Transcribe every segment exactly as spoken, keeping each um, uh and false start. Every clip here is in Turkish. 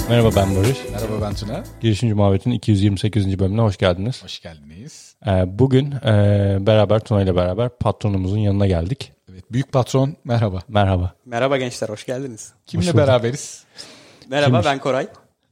Merhaba, ben Barış. Merhaba, ben Tuna. Girişimci Muhabbet'in iki yüz yirmi sekizinci bölümüne hoş geldiniz. Hoş geldiniz. Bugün beraber Tuna ile beraber patronumuzun yanına geldik. Evet, büyük patron merhaba. Merhaba. Merhaba gençler, hoş geldiniz. Kimle hoş beraberiz? Merhaba, Kimmiş? Ben Koray.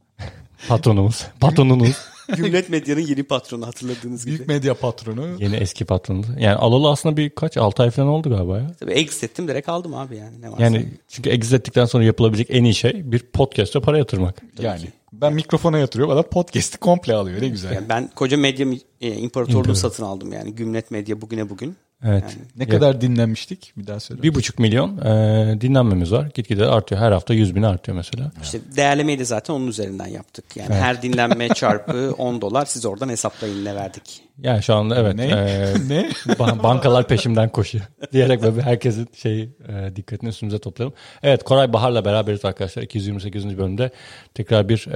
Patronumuz. Patronunuz. Gümlet Medya'nın yeni patronu, hatırladığınız Büyük gibi. Büyük medya patronu. Yeni eski patronumuz. Yani alalı aslında birkaç altı ay falan oldu galiba ya. Tabii exit ettim, direkt aldım abi yani. Ne varsa. Yani çünkü exit ettikten sonra yapılabilecek en iyi şey bir podcast'a para yatırmak. Tabii yani ki. Ben mikrofona yatırıyorum, adam podcast'i komple alıyor, ne güzel. Yani ben koca medya e, imparatorluğu satın aldım yani. Gümlet Medya bugüne bugün. Evet. Yani. Ne kadar dinlenmiştik? Bir daha söyle. Bir buçuk milyon e, dinlenmemiz var. Gitgide artıyor. Her hafta yüz bin artıyor mesela. İşte değerlemeyi de zaten onun üzerinden yaptık. Yani evet. Her dinlenme çarpı on dolar, siz oradan hesaplayın ne verdik. Yani şu anda evet. Ne? E, ne? Bankalar peşimden koşuyor. Diyerek böyle herkesin şey e, dikkatini üstümüze toplayalım. Evet, Koray Bahar'la beraberiz arkadaşlar. iki yüz yirmi sekizinci bölümde tekrar bir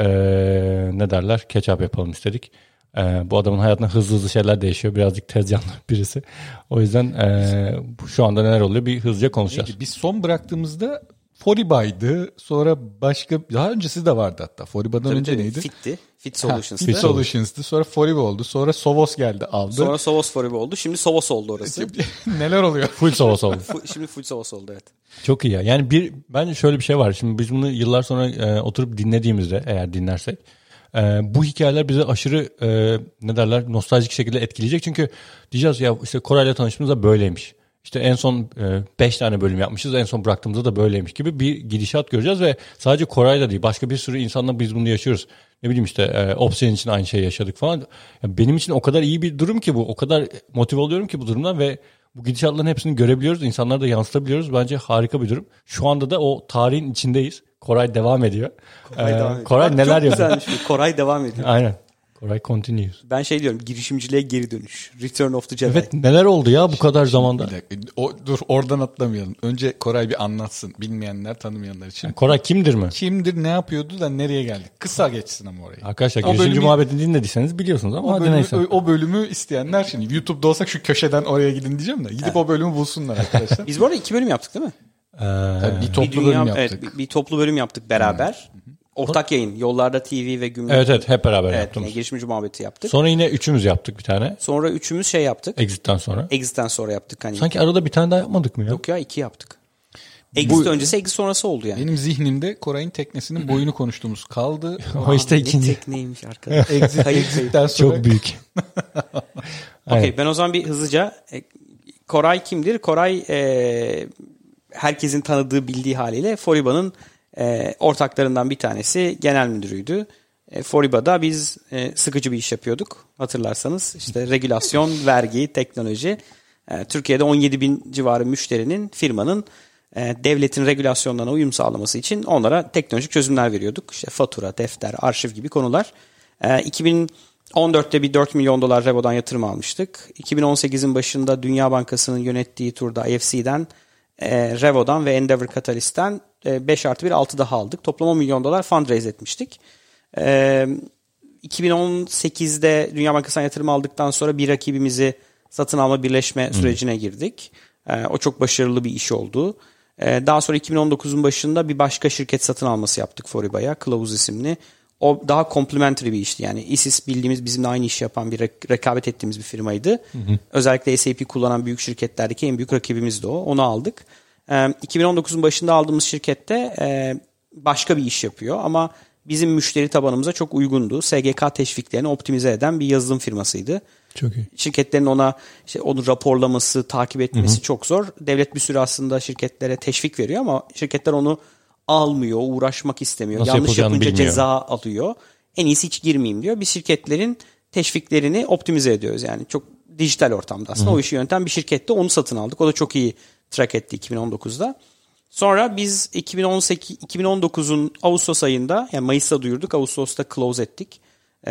e, ne derler? Catch-up yapalım istedik. Ee, bu adamın hayatında hızlı hızlı şeyler değişiyor. Birazcık tez canlı birisi. O yüzden e, şu anda neler oluyor bir hızlıca konuşacağız. Neydi? Biz son bıraktığımızda Foriba'ydı. Sonra başka, daha öncesi de vardı hatta. Foriba'dan tabii önce tabii, neydi? Fit'ti. Fit Solutions'tı. Fit Solutions'tı. Sonra Foriba oldu. Sonra Sovos geldi, aldı. Sonra Sovos Foriba oldu. Şimdi Sovos oldu orası. Neler oluyor? Full Sovos oldu. Şimdi Full Sovos oldu, evet. Çok iyi ya. Yani bir bence şöyle bir şey var. Şimdi biz bunu yıllar sonra e, oturup dinlediğimizde, eğer dinlersek, Ee, bu hikayeler bizi aşırı e, ne derler nostaljik şekilde etkileyecek. Çünkü diyeceğiz ya işte Koray'la tanıştığımızda böyleymiş. İşte en son beş e, tane bölüm yapmışız, en son bıraktığımızda da böyleymiş gibi bir gidişat göreceğiz ve sadece Koray'la değil, başka bir sürü insanla biz bunu yaşıyoruz. Ne bileyim işte e, Obsidian için aynı şeyi yaşadık falan. Yani benim için o kadar iyi bir durum ki bu. O kadar motive oluyorum ki bu durumdan ve bu gidişatların hepsini görebiliyoruz. İnsanlara da yansıtabiliyoruz. Bence harika bir durum. Şu anda da o tarihin içindeyiz. Koray devam ediyor. Koray, ee, devam ediyor. Koray neler yapıyor? Koray devam ediyor. Aynen. Koray continues. Ben şey diyorum, girişimciliğe geri dönüş. Return of the Jedi. Evet, neler oldu ya bu kadar zamanda? Bir dakika, o, dur oradan atlamayalım. Önce Koray bir anlatsın. Bilmeyenler, tanımayanlar için. Yani Koray kimdir mi? Kimdir, ne yapıyordu da nereye geldik? Kısa geçsin ama orayı. Arkadaşlar girişimci bölümü, muhabbetini dinlediyseniz biliyorsunuz ama o hadi bölümü, neyse. O, o bölümü isteyenler şimdi YouTube'da olsak şu köşeden oraya gidin diyeceğim de. Gidip evet. O bölümü bulsunlar arkadaşlar. Biz bu arada iki bölüm yaptık değil mi? Ee, bir toplu bir dünya, bölüm yaptık. Evet, bir, bir toplu bölüm yaptık beraber. Hmm. Ortak yayın. Yollarda T V ve Gümrük. Evet evet hep beraber evet, yaptığımız. Yani girişimci muhabbeti yaptık. Sonra yine üçümüz yaptık bir tane. Sonra üçümüz şey yaptık. Exit'ten sonra. Exit'ten sonra yaptık. Hani sanki arada bir tane daha yapmadık mı ya? Yok ya, iki yaptık. Exit Bu, öncesi, exit sonrası oldu yani. Benim zihnimde Koray'ın teknesinin boyunu konuştuğumuz kaldı. O işte Aa, ikinci. Ne tekneymiş arkadaş. Exit, Exit'ten sonra. Çok büyük. Okey, ben o zaman bir hızlıca. Koray kimdir? Koray e, herkesin tanıdığı, bildiği haliyle Foriba'nın e, ortaklarından bir tanesi, genel müdürüydü. E, Foriba'da biz e, sıkıcı bir iş yapıyorduk. Hatırlarsanız işte regülasyon, vergi, teknoloji. E, Türkiye'de on yedi bin civarı müşterinin, firmanın e, devletin regülasyonlarına uyum sağlaması için onlara teknolojik çözümler veriyorduk. İşte fatura, defter, arşiv gibi konular. E, iki bin on dörtte bir dört milyon dolar Revo'dan yatırım almıştık. iki bin on sekizin başında Dünya Bankası'nın yönettiği turda I F C'den, e, Revo'dan ve Endeavor Catalyst'ten e, beş artı bir altı daha aldık. Toplam on milyon dolar fundraise etmiştik. E, iki bin on sekizde Dünya Bankası'ndan yatırım aldıktan sonra bir rakibimizi satın alma, birleşme sürecine girdik. E, o çok başarılı bir iş oldu. E, daha sonra iki bin on dokuzun başında bir başka şirket satın alması yaptık Foriba'ya. Close isimli. O daha complementary bir işti. Yani Isis bildiğimiz, bizimle aynı işi yapan bir re- rekabet ettiğimiz bir firmaydı. Hı hı. Özellikle S A P kullanan büyük şirketlerdeki en büyük rakibimiz de o. Onu aldık. E, iki bin on dokuzun başında aldığımız şirkette e, başka bir iş yapıyor ama bizim müşteri tabanımıza çok uygundu. S G K teşviklerini optimize eden bir yazılım firmasıydı. Çok iyi. Şirketlerin ona işte onu raporlaması, takip etmesi hı hı. çok zor. Devlet bir sürü aslında şirketlere teşvik veriyor ama şirketler onu almıyor, uğraşmak istemiyor. Nasıl yanlış yapınca bilmiyor. Ceza alıyor. En iyisi hiç girmeyeyim diyor. Biz şirketlerin teşviklerini optimize ediyoruz. Yani çok dijital ortamda aslında. Hı. O işi yöneten bir şirkette, onu satın aldık. O da çok iyi track etti iki bin on dokuzda. Sonra biz iki bin on sekiz, iki bin on dokuzun Ağustos ayında, yani Mayıs'ta duyurduk, Ağustos'ta close ettik.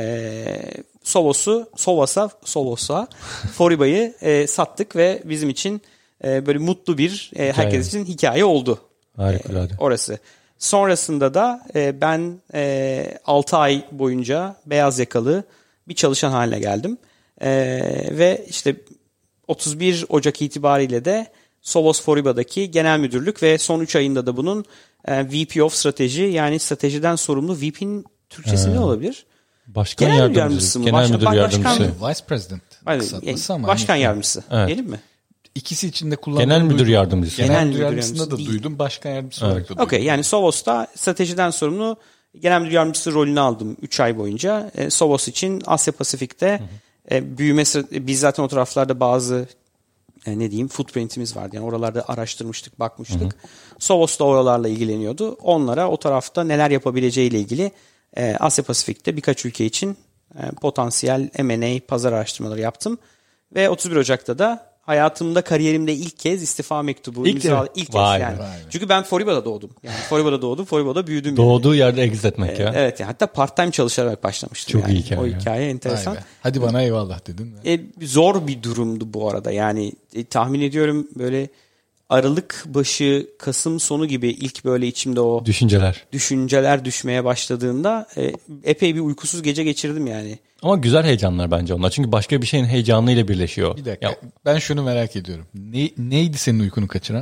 Ee, Sovos'u, Sovos'a, Sovos'a Foriba'yı e, sattık ve bizim için e, böyle mutlu bir, e, herkes için hikaye oldu. Harikulade. E, orası. Sonrasında da e, ben e, altı ay boyunca beyaz yakalı bir çalışan haline geldim. E, ve işte otuz bir Ocak itibariyle de Sovos Foriba'daki genel müdürlük ve son üç ayında da bunun e, V P of Strateji, yani stratejiden sorumlu. V P'nin Türkçesi ne olabilir? Başkan Genel yardımcısı. mı? Genel Başkan- müdür başkan- yardımcısı. Vice President. Hayır, kısaltması ama başkan hani- yardımcısı Evet. diyelim mi? İkisi içinde kullanılan Genel müdür duydum. yardımcısı. Genel, Genel müdür müdür yardımcısında da yardımcısı değil. duydum. Başkan yardımcısı olarak da duydum. Okey, yani Sovos'ta stratejiden sorumlu genel müdür yardımcısı rolünü aldım üç ay boyunca. E, Sovos için Asya Pasifik'te e, büyüme sıra- biz zaten o taraflarda bazı e, ne diyeyim footprint'imiz vardı. Yani oralarda araştırmıştık, bakmıştık. Sovos da oralarla ilgileniyordu. Onlara o tarafta neler yapabileceğiyle ilgili e, Asya Pasifik'te birkaç ülke için e, potansiyel M and A pazar araştırmaları yaptım. Ve otuz bir Ocak'ta da hayatımda, kariyerimde ilk kez istifa mektubu İlk imzaladım. kez. İlk kez Vay be, yani. vay be. Çünkü ben Foriba'da doğdum. Yani Foriba'da doğdum, Foriba'da büyüdüm. yani. Doğduğu yerde exit etmek ya. Evet, yani hatta part-time çalışarak başlamıştım. Çok yani. iyi hikaye O ya. hikaye Vay enteresan. be. Hadi bana eyvallah dedin. E, zor bir durumdu bu arada. Yani e, tahmin ediyorum böyle Aralık başı, Kasım sonu gibi ilk böyle içimde o Düşünceler. düşünceler düşmeye başladığında e, epey bir uykusuz gece geçirdim yani. Ama güzel heyecanlar bence onlar. Çünkü başka bir şeyin heyecanıyla birleşiyor. Bir dakika. Ya, Ben şunu merak ediyorum. Ne, neydi senin uykunu kaçıran?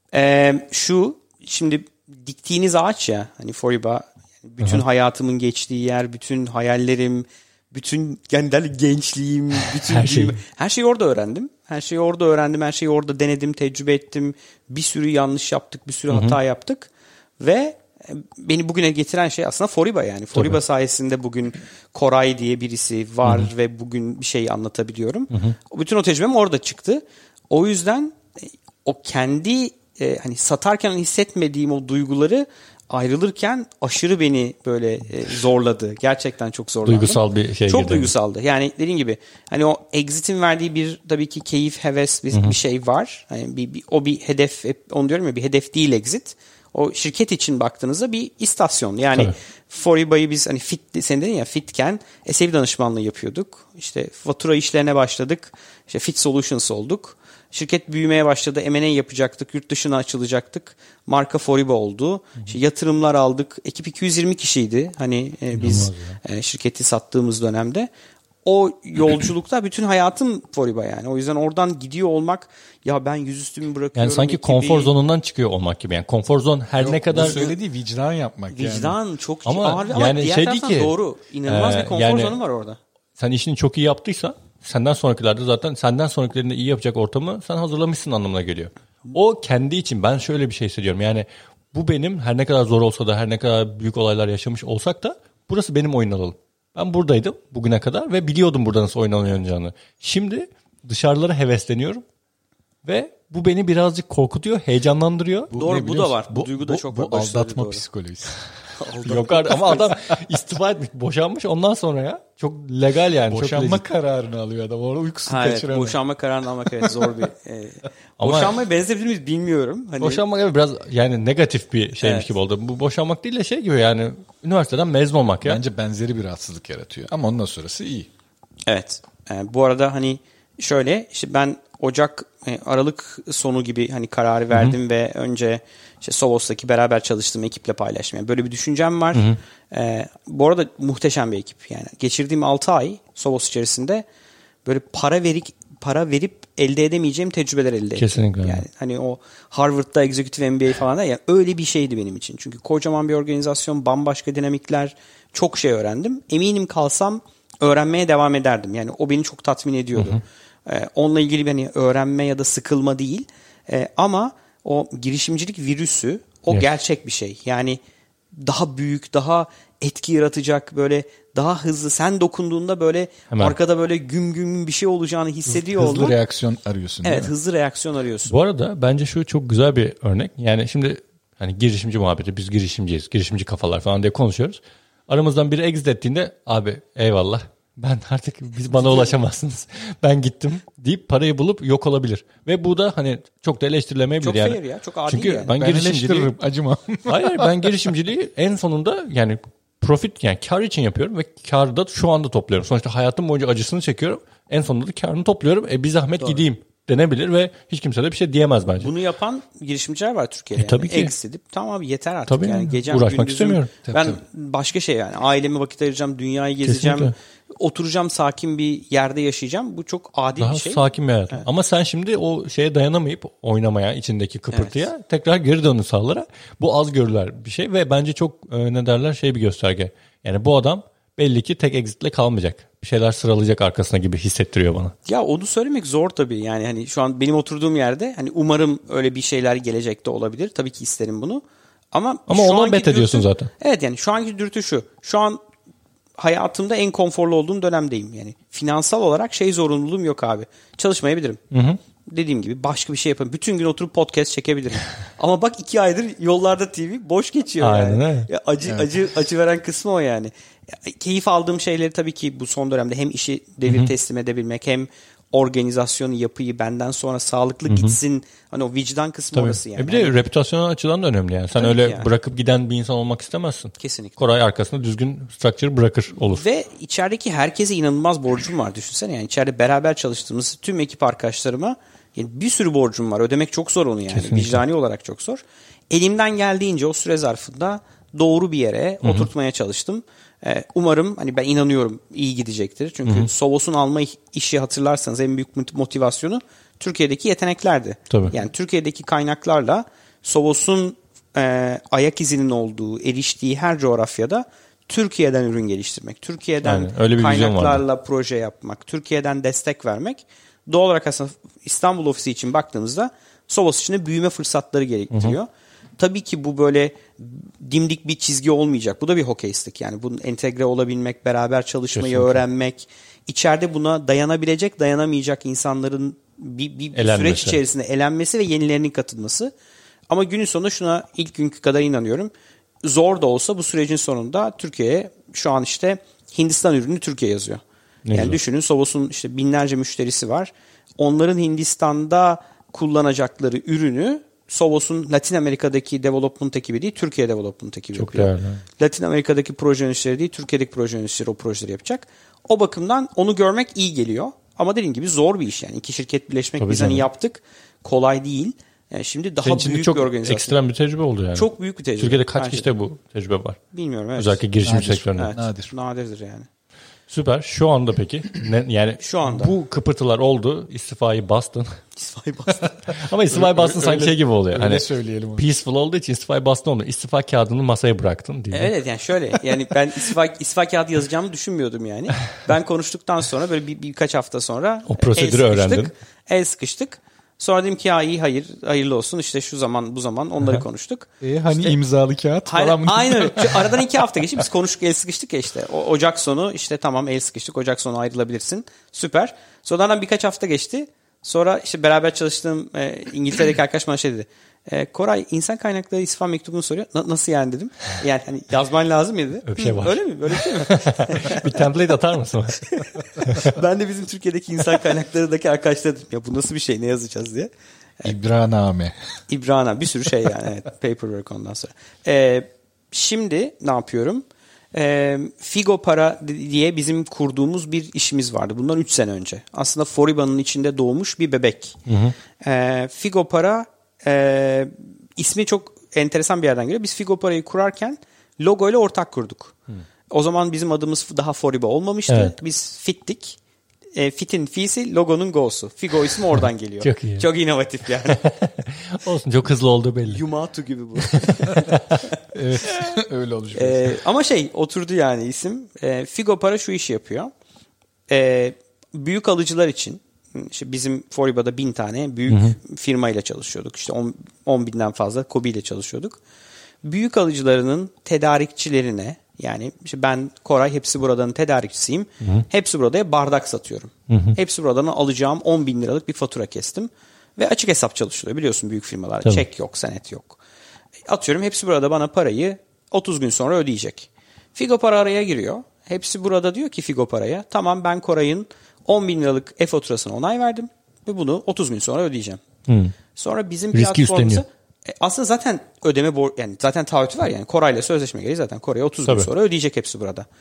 E, şu şimdi diktiğiniz ağaç ya hani Foriba, yani bütün hayatımın geçtiği yer, bütün hayallerim, bütün yani derli gençliğim, bütün Her şey. büyüme- her şeyi orada öğrendim. Her şeyi orada öğrendim, her şeyi orada denedim, tecrübe ettim. Bir sürü yanlış yaptık, bir sürü hata yaptık ve e, beni bugüne getiren şey aslında Foriba yani. Foriba Tabii. sayesinde bugün Koray diye birisi var ve bugün bir şey anlatabiliyorum. O bütün o tecrübem orada çıktı. O yüzden e, o kendi e, hani satarken hissetmediğim o duyguları ayrılırken aşırı beni böyle e, zorladı. Gerçekten çok zorlandım. Duygusal bir şey Çok girdi. duygusaldı. Yani dediğim gibi hani o exit'in verdiği bir tabii ki keyif, heves bir, bir şey var. Hani bir, bir, o bir hedef, hep onu diyorum ya, bir hedef değil exit. O şirket için baktığınızda bir istasyon. Yani Tabii. Foriba'yı biz hani fit, sen dedin ya fitken S A V danışmanlığı yapıyorduk. İşte fatura işlerine başladık. İşte Fit Solutions olduk. Şirket büyümeye başladı. M and A yapacaktık. Yurt dışına açılacaktık. Marka Foriba oldu. İşte yatırımlar aldık. Ekip iki yüz yirmi kişiydi. Hani e, biz e, şirketi sattığımız dönemde. O yolculukta bütün hayatım Foriba yani. O yüzden oradan gidiyor olmak, ya ben yüzüstü mü bırakıyorum? Yani sanki ekibi? konfor zonundan çıkıyor olmak gibi. Yani konfor zon her ne kadar... Bu söylediği vicdan yapmak yani. Vicdan çok Ama ağır ama yani diğer şey taraftan değil ki, doğru. İnanılmaz e, bir konfor yani- zonu var orada. Sen işini çok iyi yaptıysan senden sonrakilerde zaten senden sonrakilerinde iyi yapacak ortamı sen hazırlamışsın anlamına geliyor. O kendi için ben şöyle bir şey hissediyorum. Yani bu benim, her ne kadar zor olsa da, her ne kadar büyük olaylar yaşamış olsak da burası benim oyun alanım. Ben buradaydım bugüne kadar ve biliyordum burada nasıl oyun oynanacağını. Şimdi dışarılara hevesleniyorum ve bu beni birazcık korkutuyor, heyecanlandırıyor. Doğru, ne bu biliyor da musun? var. Bu duygu da çok bu var. Başta söyledi, aldatma doğru. psikolojisi. Yok artık ama adam istifa etmiş, boşanmış ondan sonra ya. Çok legal yani. çok Boşanma legit. kararını alıyor adam. Orada uykusunu Ha, evet, kaçıramıyor. boşanma kararını almak evet zor bir. E, Ama- boşanmaya benzebilir miyiz bilmiyorum. Hani, Boşanmak evet biraz yani negatif bir şeymiş Evet. gibi oldu. Bu boşanmak değil de şey gibi yani üniversiteden mezun olmak ya. Bence benzeri bir rahatsızlık yaratıyor. Ama ondan sonrası iyi. Evet. E, bu arada hani şöyle işte ben Ocak e, Aralık sonu gibi hani kararı verdim ve önce işte Sovos'taki beraber çalıştığım ekiple paylaştım. Yani böyle bir düşüncem var. E, bu arada muhteşem bir ekip yani. Geçirdiğim altı ay Sovos içerisinde böyle para verik para verip elde edemeyeceğim tecrübeler elde ettim. Kesinlikle. Yani hani o Harvard'da Executive M B A falan da ya öyle bir şeydi benim için. Çünkü kocaman bir organizasyon, bambaşka dinamikler, çok şey öğrendim. Eminim kalsam öğrenmeye devam ederdim. Yani o beni çok tatmin ediyordu. Ee, onunla ilgili bir hani öğrenme ya da sıkılma değil. Ee, ama o girişimcilik virüsü o Evet. gerçek bir şey. Yani daha büyük, daha etki yaratacak, böyle daha hızlı. Sen dokunduğunda böyle Hemen. arkada böyle güm güm bir şey olacağını hissediyor Hızlı olmak. reaksiyon arıyorsun değil Evet, mi? hızlı reaksiyon arıyorsun. Bu arada bence şu çok güzel bir örnek. Yani şimdi hani girişimci muhabbeti, biz girişimciyiz, girişimci kafalar falan diye konuşuyoruz. Aramızdan biri exit ettiğinde abi eyvallah ben artık biz bana ulaşamazsınız. Ben gittim deyip parayı bulup yok olabilir. Ve bu da hani çok da eleştirilemeyebilir Çok yani. fair ya, çok adil Çünkü yani. ben, Ben girişimciliği eleştiririm acımam. hayır ben girişimciliği en sonunda yani profit yani kar için yapıyorum ve karı da şu anda topluyorum. Sonuçta hayatım boyunca acısını çekiyorum. En sonunda da karını topluyorum. E bir zahmet gideyim. denebilir ve hiç kimse de bir şey diyemez bence. Bunu yapan girişimciler var Türkiye'de. E, tabii yani. ki. Ex edip tamam abi yeter artık. Tabii yani. yani. Gecem, Uğraşmak gündüzüm, istemiyorum. Ben Tabii, tabii. başka şey yani. Aileme vakit ayıracağım, dünyayı gezeceğim. Kesinlikle. Oturacağım, sakin bir yerde yaşayacağım. Bu çok adil Daha bir şey. sakin bir hayat. Evet. Ama sen şimdi o şeye dayanamayıp oynamaya, içindeki kıpırtıya evet. tekrar geri dönün sahalara. Bu az görülen bir şey ve bence çok e, ne derler şey bir gösterge. Yani bu adam belli ki tek exitle kalmayacak. Bir şeyler sıralayacak arkasına gibi hissettiriyor bana. Ya onu söylemek zor tabii. Yani hani şu an benim oturduğum yerde hani umarım öyle bir şeyler gelecekte olabilir. Tabii ki isterim bunu. Ama Ama şu ona anki bet ediyorsun dürtü, zaten. Evet yani şu anki dürtü şu. Şu an hayatımda en konforlu olduğum dönemdeyim. Yani finansal olarak şey zorunluluğum yok abi. Çalışmayabilirim. Hı hı. Dediğim gibi başka bir şey yapabilirim. Bütün gün oturup podcast çekebilirim. Ama bak iki aydır Yollarda T V boş geçiyor. Aynen yani. öyle. Ya acı evet. acı acı veren kısmı o yani. Ya, keyif aldığım şeyleri tabii ki bu son dönemde hem işi devir teslim edebilmek hem organizasyonu, yapıyı benden sonra sağlıklı gitsin. Hani o vicdan kısmı Tabii. orası yani. E bir de reputasyonel açıdan da önemli yani. Sen Tabii öyle yani. bırakıp giden bir insan olmak istemezsin. Kesinlikle. Koray arkasında düzgün structure bırakır olur. Ve içerideki herkese inanılmaz borcum var düşünsene. Yani içeride beraber çalıştığımız tüm ekip arkadaşlarıma yani bir sürü borcum var. Ödemek çok zor onu yani. Kesinlikle. Vicdani olarak çok zor. Elimden geldiğince o süre zarfında doğru bir yere Hı-hı. oturtmaya çalıştım. Ee, umarım hani ben inanıyorum iyi gidecektir. Çünkü Hı-hı. Sovos'un alma işi hatırlarsanız en büyük motivasyonu Türkiye'deki yeteneklerdi. Tabii. Yani Türkiye'deki kaynaklarla Sovos'un e, ayak izinin olduğu, eriştiği her coğrafyada Türkiye'den ürün geliştirmek, Türkiye'den kaynaklarla proje yapmak, Türkiye'den destek vermek. Doğal olarak aslında İstanbul ofisi için baktığımızda Sovos için de büyüme fırsatları gerektiriyor. Hı hı. Tabii ki bu böyle dimdik bir çizgi olmayacak. Bu da bir hokeyistik. Yani bunun entegre olabilmek, beraber çalışmayı Kesinlikle. öğrenmek, içeride buna dayanabilecek, dayanamayacak insanların bir, bir süreç içerisinde elenmesi ve yenilerinin katılması. Ama günün sonunda şuna ilk günkü kadar inanıyorum. Zor da olsa bu sürecin sonunda Türkiye'ye şu an işte Hindistan ürünü Türkiye yazıyor. Ne yani güzel. Düşünün Sovos'un işte binlerce müşterisi var. Onların Hindistan'da kullanacakları ürünü Sovos'un Latin Amerika'daki development ekibi değil, Türkiye development ekibi Çok yapıyor. Değerli. Latin Amerika'daki proje yöneticileri değil, Türkiye'deki proje yöneticileri o projeleri yapacak. O bakımdan onu görmek iyi geliyor. Ama dediğim gibi zor bir iş yani. İki şirket birleşmek Tabii biz canım. hani yaptık. Kolay değil. Yani şimdi daha Senin büyük çok bir organizasyon. Ekstrem bir tecrübe oldu yani. Çok büyük bir tecrübe. Türkiye'de kaç kişide bu tecrübe var? Bilmiyorum evet. Özellikle girişimci sektöründe. Evet, nadir. Nadirdir yani. Süper. Şu anda peki ne, yani şu anda bu kıpırtılar oldu. İstifayı bastın. İstifayı bastın. Ama istifayı bastın sanki şey gibi oluyor. Öyle hani söyleyelim. Onu. Peaceful olduğu için istifayı bastın oldu. İstifa kağıdını masaya bıraktın diye. Evet yani şöyle yani ben istifa, istifa kağıdı yazacağımı düşünmüyordum yani. Ben konuştuktan sonra böyle bir, birkaç hafta sonra o prosedürü el öğrendin. El sıkıştık. Sonra dedim ki ya iyi hayır hayırlı olsun işte şu zaman bu zaman onları Aha. konuştuk. E, hani işte, imzalı kağıt hayır, falan mı? Aynen aradan iki hafta geçti biz konuştuk el sıkıştık ya işte. O, Ocak sonu işte tamam el sıkıştık Ocak sonu ayrılabilirsin süper. Sonradan birkaç hafta geçti. Sonra işte beraber çalıştığım e, İngiltere'deki arkadaş bana şey dedi. E, Koray insan kaynakları istifa mektubunu soruyor. Na, nasıl yani dedim. Yani hani yazman lazım mıydı? Öyle bir şey var. Öyle mi? Böyle bir şey mi? Bir template atar mısın? Ben de bizim Türkiye'deki insan kaynaklarındaki arkadaşlara dedim. Ya bu nasıl bir şey ne yazacağız diye. İbraname. İbrana bir sürü şey yani. Evet, paperwork ondan sonra. E, şimdi ne yapıyorum? E, Figo Para diye bizim kurduğumuz bir işimiz vardı. Bundan üç sene önce. Aslında Foriba'nın içinde doğmuş bir bebek. Hı hı. E, Figo Para e, ismi çok enteresan bir yerden geliyor. Biz Figo Para'yı kurarken logo ile ortak kurduk. Hı. O zaman bizim adımız daha Foriba olmamıştı. Evet. Biz Fit'tik. E, Fit'in fi'si logonun go'su. Figo ismi oradan geliyor. Çok iyi. Çok inovatif yani. Olsun çok hızlı olduğu belli. Yumatu gibi bu. Evet öyle olacak. E, ama şey oturdu yani isim. E, Figo Para şu işi yapıyor. E, büyük alıcılar için işte bizim Foriba'da bin tane büyük hı hı. firmayla çalışıyorduk. İşte on binden fazla KOBİ ile çalışıyorduk. Büyük alıcılarının tedarikçilerine yani işte ben Koray Hepsi Burada'nın tedarikçisiyim. Hı hı. Hepsi Burada'ya bardak satıyorum. Hı hı. Hepsi Burada'dan alacağım on bin liralık bir fatura kestim. Ve açık hesap çalışılıyor biliyorsun büyük firmalar. Tabii. Çek yok, senet yok. Atıyorum Hepsi Burada bana parayı otuz gün sonra ödeyecek. Figo Para araya giriyor. Hepsi Burada diyor ki Figo Para'ya tamam ben Koray'ın on bin liralık e-faturasına onay verdim. Ve bunu otuz gün sonra ödeyeceğim. Hı. Sonra bizim platformumuza aslında zaten ödeme bor- yani zaten taahhütü var yani Koray'la sözleşme gereği zaten Koray'a otuz Tabii. gün sonra ödeyecek Hepsi Burada.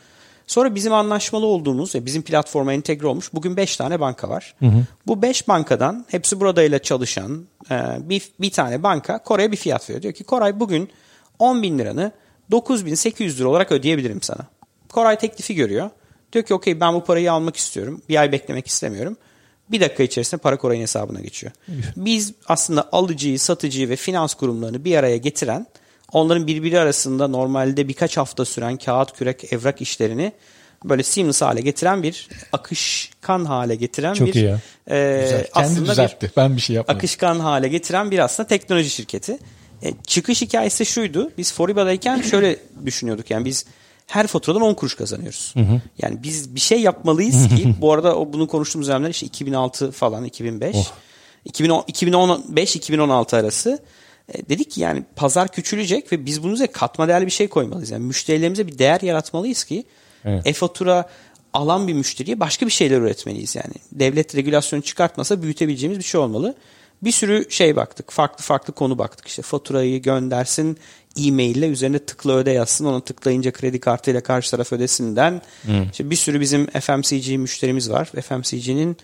Sonra bizim anlaşmalı olduğumuz ve bizim platforma entegre olmuş bugün beş tane banka var. Hı hı. Bu beş bankadan hepsi buradayla çalışan bir, bir tane banka Koray'a bir fiyat veriyor. Diyor ki Koray bugün on bin liranı dokuz bin sekiz yüz lira olarak ödeyebilirim sana. Koray teklifi görüyor. Diyor ki okey ben bu parayı almak istiyorum. Bir ay beklemek istemiyorum. Bir dakika içerisinde para Koray'ın hesabına geçiyor. Biz aslında alıcıyı, satıcıyı ve finans kurumlarını bir araya getiren, onların birbiri arasında normalde birkaç hafta süren kağıt, kürek, evrak işlerini böyle seamless hale getiren bir, akışkan hale getiren Çok bir iyi ya. e, Güzel. Kendi aslında düzeltti. bir Ben bir şey yapmadım. akışkan hale getiren bir aslında teknoloji şirketi. E, çıkış hikayesi şuydu. Biz Foriba'dayken şöyle düşünüyorduk. Yani biz her faturadan on kuruş kazanıyoruz. Hı hı. Yani biz bir şey yapmalıyız ki bu arada o bunu konuştuğumuz dönemler işte iki bin altı falan iki bin beş. Oh. iki bin on, iki bin on beş iki bin on altı arası. E, dedik ki yani pazar küçülecek ve biz bunun üzerine katma değerli bir şey koymalıyız. Yani müşterilerimize bir değer yaratmalıyız ki evet. E-fatura alan bir müşteriye başka bir şeyler üretmeliyiz yani. Devlet regülasyonu çıkartmasa büyütebileceğimiz bir şey olmalı. Bir sürü şey baktık. Farklı farklı konu baktık. İşte faturayı göndersin, e-mail ile üzerine tıkla öde yazsın. Ona tıklayınca kredi kartıyla karşı taraf ödesinden. Hmm. İşte bir sürü bizim F M C G müşterimiz var. F M C G'nin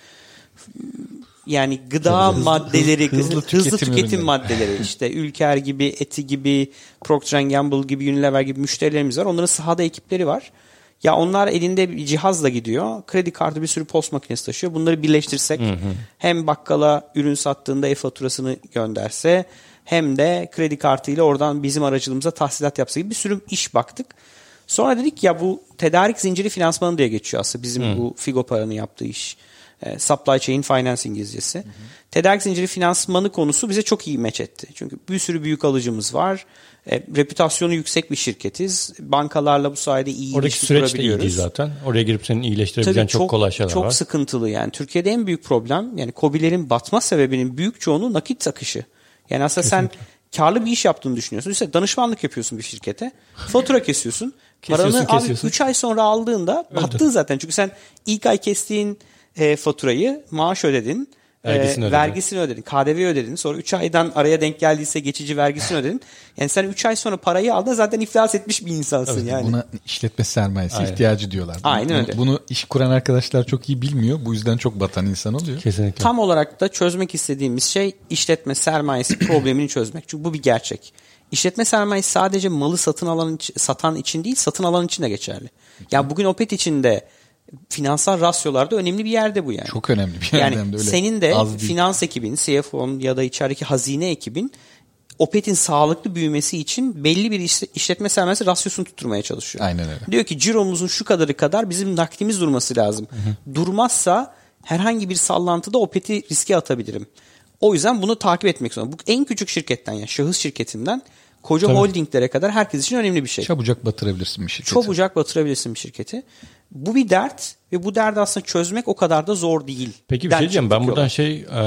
yani gıda hızlı, maddeleri, hızlı, hızlı tüketim, hızlı tüketim maddeleri işte Ülker gibi, Eti gibi, Procter and Gamble gibi, Unilever gibi müşterilerimiz var. Onların sahada ekipleri var. Ya onlar elinde bir cihazla gidiyor. Kredi kartı bir sürü post makinesi taşıyor. Bunları birleştirsek hı hı. hem bakkala ürün sattığında e-faturasını gönderse hem de kredi kartıyla oradan bizim aracılığımıza tahsilat yapsa gibi bir sürü iş baktık. Sonra dedik ya bu tedarik zinciri finansmanı diye geçiyor aslında bizim hı. bu Figo Para'nın yaptığı iş. E, supply Chain Finance İngilizcesi. Hı hı. Tedarik zinciri finansmanı konusu bize çok iyi meç etti. Çünkü bir sürü büyük alıcımız var. E, reputasyonu yüksek bir şirketiz. Bankalarla bu sayede iyi oradaki ilişki kurabiliyoruz. Oradaki süreç de iyiydi zaten. Oraya girip senin iyileştirebileceğin çok, çok kolay şeyler çok var. Çok sıkıntılı yani. Türkiye'de en büyük problem yani KOBİ'lerin batma sebebinin büyük çoğunluğu nakit akışı. Yani aslında Kesinlikle. sen karlı bir iş yaptığını düşünüyorsun. İşte danışmanlık yapıyorsun bir şirkete. Fatura kesiyorsun. Paranı abi üç ay sonra aldığında battın zaten. Çünkü sen ilk ay kestiğin e, faturayı maaş ödedin. Vergisini, e, ödedin. vergisini ödedin. K D V ödedin. Sonra üç aydan araya denk geldiyse geçici vergisini ödedin. Yani sen üç ay sonra parayı aldın zaten iflas etmiş bir insansın evet, yani. Buna işletme sermayesi Aynen. ihtiyacı diyorlar. Aynen bunu, öyle. Bunu iş kuran arkadaşlar çok iyi bilmiyor. Bu yüzden çok batan insan oluyor. Kesinlikle. Tam olarak da çözmek istediğimiz şey işletme sermayesi problemini çözmek. Çünkü bu bir gerçek. İşletme sermayesi sadece malı satın alan satan için değil, satın alan için de geçerli. Ya yani bugün Opet içinde finansal rasyolarda önemli bir yerde bu yani. Çok önemli bir yerde. Yani öyle senin de finans ekibin, C F O'nun ya da içerideki hazine ekibin Opet'in sağlıklı büyümesi için belli bir işletme sermayesi rasyosunu tutturmaya çalışıyor. Aynen öyle. Diyor ki ciromuzun şu kadarı kadar bizim nakdimiz durması lazım. Hı hı. Durmazsa herhangi bir sallantıda Opet'i riske atabilirim. O yüzden bunu takip etmek zorunda. Bu en küçük şirketten yani şahıs şirketinden koca Tabii. holdinglere kadar herkes için önemli bir şey. Çabucak batırabilirsin bir şirketi. Çabucak batırabilirsin bir şirketi. Bu bir dert ve bu derdi aslında çözmek o kadar da zor değil. Peki bir şey diyeceğim. Ben buradan şey e,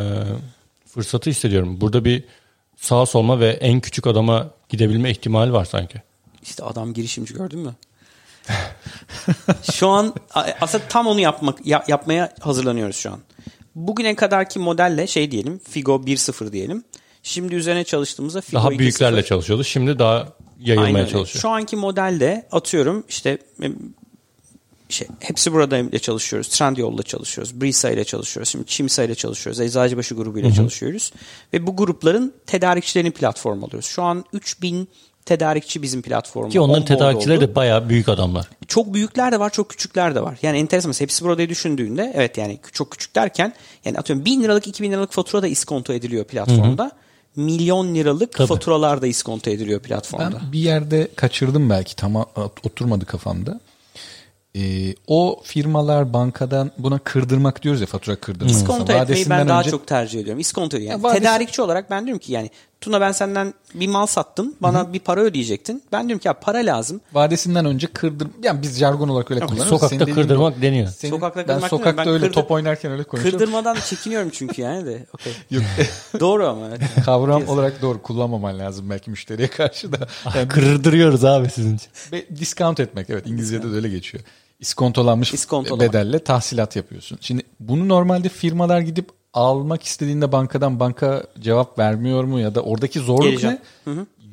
fırsatı hissediyorum. Burada bir sağa solma ve en küçük adama gidebilme ihtimali var sanki. İşte adam girişimci gördün mü? Şu an aslında tam onu yapmak yap, yapmaya hazırlanıyoruz şu an. Bugüne kadarki modelle şey diyelim Figo bir nokta sıfır diyelim. Şimdi üzerine çalıştığımızda Figo daha büyüklerle çalışıyoruz. Şimdi daha yayılmaya çalışıyor. Şu anki modelde atıyorum işte şey, hepsi burada ile çalışıyoruz. Trendyol'la çalışıyoruz. Brisa ile çalışıyoruz. Şimdi Çimsa ile çalışıyoruz. Eczacıbaşı grubuyla çalışıyoruz. Ve bu grupların tedarikçilerin platformu alıyoruz. Şu an üç bin tedarikçi bizim platformumuz. Ki onların tedarikçileri de bayağı büyük adamlar. Çok büyükler de var, çok küçükler de var. Yani enteresan. Hepsi burada düşündüğünde evet yani çok küçük derken yani atıyorum bin liralık iki bin liralık fatura da iskonto ediliyor platformda. Hı hı. Milyon liralık Tabii. faturalar da iskonto ediliyor platformda. Ben bir yerde kaçırdım belki tam oturmadı kafamda. Ee, o firmalar bankadan buna kırdırmak diyoruz ya fatura kırdırmak. İskonto etmeyi ben daha önce... çok tercih ediyorum. İskonto yani. Ya, vadesi... Tedarikçi olarak ben diyorum ki yani Tuna ben senden bir mal sattım. Bana Hı-hı. bir para ödeyecektin. Ben diyorum ki ya para lazım. Vadesinden önce kırdır. Yani biz jargon olarak öyle kullanıyoruz. Sokakta senin kırdırmak deniyor. Senin... Sokakta kırdırmak ben sokakta ben öyle kırdır... top oynarken öyle konuşuyorum. Kırdırmadan çekiniyorum çünkü yani de. Okay. Yok. Doğru ama. Evet. Kavram Kesin. olarak doğru kullanmaman lazım belki müşteriye karşı da. Yani kırdırıyoruz abi sizin için. Discount etmek evet İngilizce'de de öyle geçiyor. İskontolanmış bedelle tahsilat yapıyorsun. Şimdi bunu normalde firmalar gidip almak istediğinde bankadan banka cevap vermiyor mu ya da oradaki zorluk Geleceğim. ne? Hı hı.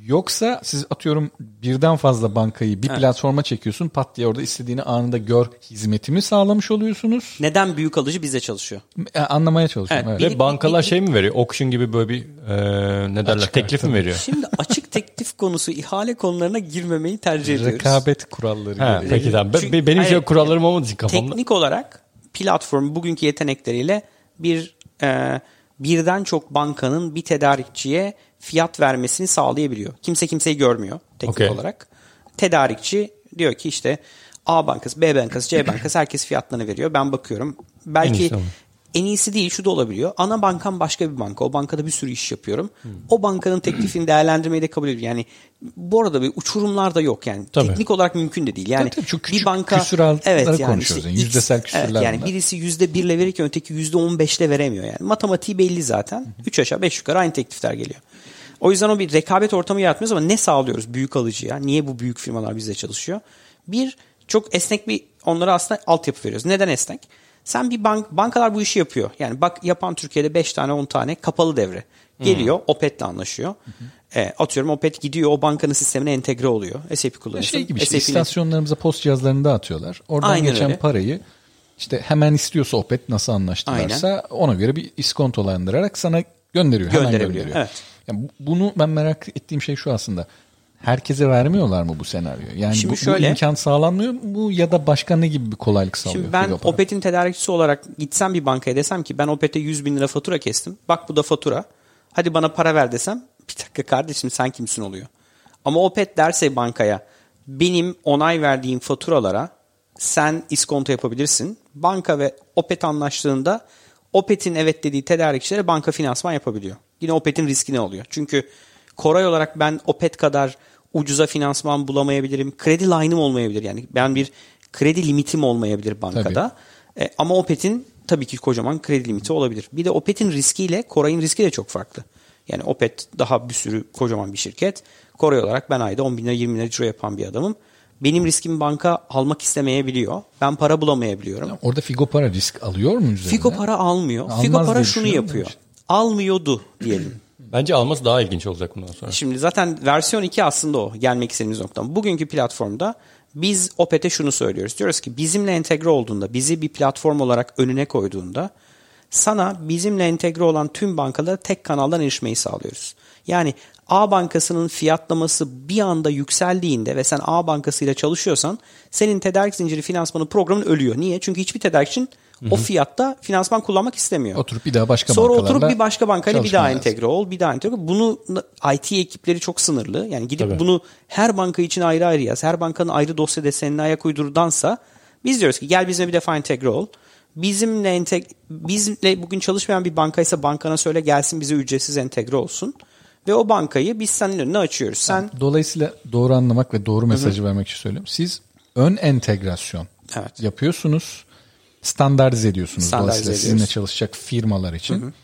Yoksa siz atıyorum birden fazla bankayı bir Evet. platforma çekiyorsun, pat diye orada istediğini anında gör hizmetimi sağlamış oluyorsunuz. Neden büyük alıcı bizde çalışıyor? E, anlamaya çalışıyorum. Evet. Evet. Ve bankalar şey mi veriyor? Auction gibi böyle bir e, ne derler? Açık Teklif mi artı. veriyor? Şimdi açık teklif konusu, ihale konularına girmemeyi tercih ediyoruz. Rekabet kuralları. Ha, gibi. peki tamam. Ben- Çünkü- benim şey hayır, kurallarım olmadığı için kafamda. Teknik olarak platform bugünkü yetenekleriyle bir e, birden çok bankanın bir tedarikçiye fiyat vermesini sağlayabiliyor. Kimse kimseyi görmüyor teknik Okay. olarak. Tedarikçi diyor ki işte A bankası, B bankası, C bankası herkes fiyatlarını veriyor. Ben bakıyorum. En Belki iyisi ama. en iyisi değil, şu da olabiliyor. Ana bankam başka bir banka. O bankada bir sürü iş yapıyorum. O bankanın teklifini değerlendirmeyi de kabul ediyor. Yani bu arada bir uçurumlar da yok yani. Tabii. Teknik olarak mümkün de değil. Yani Tabii tabii, çok küçük bir banka küsuratları konuşuyoruz yani, X- yüzdesel küsurlar evet, yani bunlar. birisi yüzde birle verirken öteki yüzde on beşle veremiyor yani. Matematiği belli zaten. Üç aşağı beş yukarı aynı teklifler geliyor. O yüzden o bir rekabet ortamı yaratmıyoruz ama ne sağlıyoruz büyük alıcıya? Niye bu büyük firmalar bizde çalışıyor? Bir, çok esnek bir onlara aslında altyapı veriyoruz. Neden esnek? Sen bir bank, bankalar bu işi yapıyor. Yani bak yapan Türkiye'de beş tane on tane kapalı devre. Geliyor hmm. Opet'le anlaşıyor. E, atıyorum Opet gidiyor o bankanın sistemine entegre oluyor. S A P kullanıyorsun. Şey gibi işte, S A P'nin istasyonlarımıza post cihazlarını dağıtıyorlar. Oradan Aynen geçen öyle. parayı işte hemen istiyorsa Opet nasıl anlaştılarsa Aynen. ona göre bir iskontolandırarak sana gönderiyor. Hemen Gönderebiliyor, gönderiyor. evet. Yani bu- bunu ben merak ettiğim şey şu aslında. Herkese vermiyorlar mı bu senaryo? Yani Şimdi bu, şöyle- bu imkan sağlanmıyor mu ya da başka ne gibi bir kolaylık sağlıyor? Şimdi ben Figopara? Opet'in tedarikçisi olarak gitsem bir bankaya desem ki ben Opet'e yüz bin lira fatura kestim. Bak bu da fatura. Hadi bana para ver desem bir dakika kardeşim sen kimsin oluyor. Ama Opet derse bankaya benim onay verdiğim faturalara sen iskonto yapabilirsin. Banka ve Opet anlaştığında Opet'in evet dediği tedarikçilere banka finansman yapabiliyor. Yine Opet'in riski ne oluyor? Çünkü Koray olarak ben Opet kadar ucuza finansman bulamayabilirim. Kredi line'ım olmayabilir. Yani ben bir kredi limitim olmayabilir bankada. E, ama Opet'in tabii ki kocaman kredi limiti olabilir. Bir de Opet'in riskiyle Koray'ın riski de çok farklı. Yani Opet daha bir sürü kocaman bir şirket. Koray olarak ben ayda on bin lira yirmi bin lira ciro yapan bir adamım. Benim riskimi banka almak istemeyebiliyor. Ben para bulamayabiliyorum. Yani orada Figopara risk alıyor mu üzerine? Figo para almıyor. Almaz Figo diye para şunu düşünüyorum yapıyor. işte. Almıyordu diyelim. Bence alması daha ilginç olacak bundan sonra. Şimdi zaten versiyon iki aslında o. Gelmek istediğimiz nokta. Bugünkü platformda biz Opet'e şunu söylüyoruz. Diyoruz ki bizimle entegre olduğunda, bizi bir platform olarak önüne koyduğunda sana bizimle entegre olan tüm bankalara tek kanaldan erişmeyi sağlıyoruz. Yani A bankasının fiyatlaması bir anda yükseldiğinde ve sen A bankasıyla çalışıyorsan senin tedarik zinciri finansmanı programın ölüyor. Niye? Çünkü hiçbir tedarikçinin o fiyatta finansman kullanmak istemiyor. Oturup bir daha başka Sonra bankalarla oturup bir başka bankayla bir çalışman daha lazım. entegre ol, bir daha entegre ol. Bunu I T ekipleri çok sınırlı. Yani gidip Tabii. bunu her banka için ayrı ayrı yaz. Her bankanın ayrı dosya desenine ayak uydurdansa biz diyoruz ki gel bizimle bir defa entegre ol. Bizimle enteg bizle bugün çalışmayan bir bankaysa bankana söyle gelsin bize ücretsiz entegre olsun. Ve o bankayı biz senin önüne açıyoruz. Sen Dolayısıyla doğru anlamak ve doğru mesajı vermek için söylüyorum. Siz ön entegrasyon Evet. yapıyorsunuz. Standartize ediyorsunuz. Standartize Dolayısıyla ediyoruz. sizinle çalışacak firmalar için.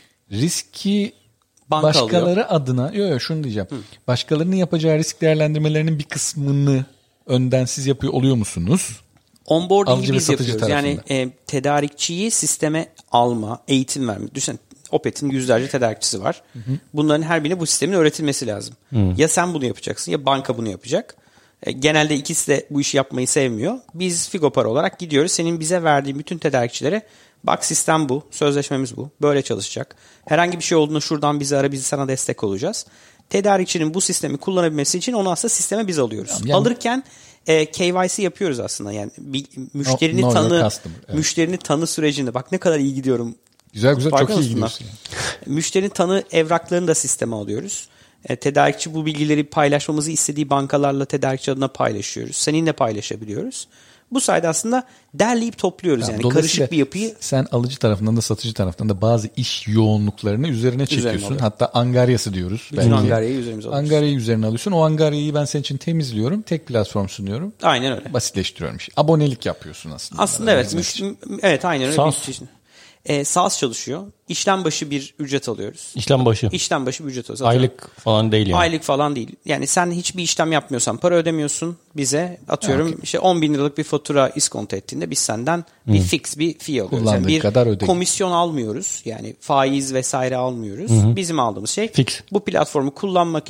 Riski Banka başkaları alıyor. adına, yok yok şunu diyeceğim. Başkalarının yapacağı risk değerlendirmelerinin bir kısmını önden siz yapıyor oluyor musunuz? onboarding'i Alıcı ve biz satıcı yapıyoruz. Yani tarafında. e, tedarikçiyi sisteme alma, eğitim verme. Düşün Opet'in yüzlerce tedarikçisi var. Bunların her birine bu sistemin öğretilmesi lazım. Ya sen bunu yapacaksın ya banka bunu yapacak. E, genelde ikisi de bu işi yapmayı sevmiyor. Biz Figopara olarak gidiyoruz. Senin bize verdiğin bütün tedarikçilere bak sistem bu, sözleşmemiz bu, böyle çalışacak. Herhangi bir şey olduğunda şuradan bizi ara, biz sana destek olacağız. Tedarikçinin bu sistemi kullanabilmesi için onu aslında sisteme biz alıyoruz. Yani- Alırken e, K Y C yapıyoruz aslında. Yani bir, müşterini Know your tanı customer, evet. müşterini tanı sürecinde. Bak ne kadar iyi gidiyorum. Güzel güzel çok Farkında iyi mısın gidiyorsun. lan? Müşterinin tanı evraklarını da sisteme alıyoruz. E, tedarikçi bu bilgileri paylaşmamızı istediği bankalarla tedarikçi adına paylaşıyoruz. Seninle paylaşabiliyoruz. Bu sayede aslında derleyip topluyoruz. Yani Yani dolayısıyla karışık bir yapıyı sen alıcı tarafından da satıcı tarafından da bazı iş yoğunluklarını üzerine çekiyorsun. alıyor. Hatta angaryası diyoruz. bütün belki. angaryayı üzerimize alıyoruz. Angaryayı üzerine alıyorsun. O angaryayı ben senin için temizliyorum. Tek platform sunuyorum. Aynen öyle. Basitleştiriyorum işi. Abonelik yapıyorsun aslında. Aslında evet. Hizmet Müş- için. evet aynen öyle. SaaS. Bir çeşit. E, SaaS çalışıyor. İşlem başı bir ücret alıyoruz. İşlem başı. İşlem başı bir ücret alıyoruz. Atıyorum, Aylık falan değil yani. Aylık falan değil. Yani sen hiçbir işlem yapmıyorsan para ödemiyorsun bize. Atıyorum işte on bin liralık bir fatura iskonto ettiğinde biz senden bir fix bir fee alıyoruz. Kullandığı Yani bir kadar öde. komisyon almıyoruz. Yani faiz vesaire almıyoruz. Bizim aldığımız şey Fix. bu platformu kullanmak için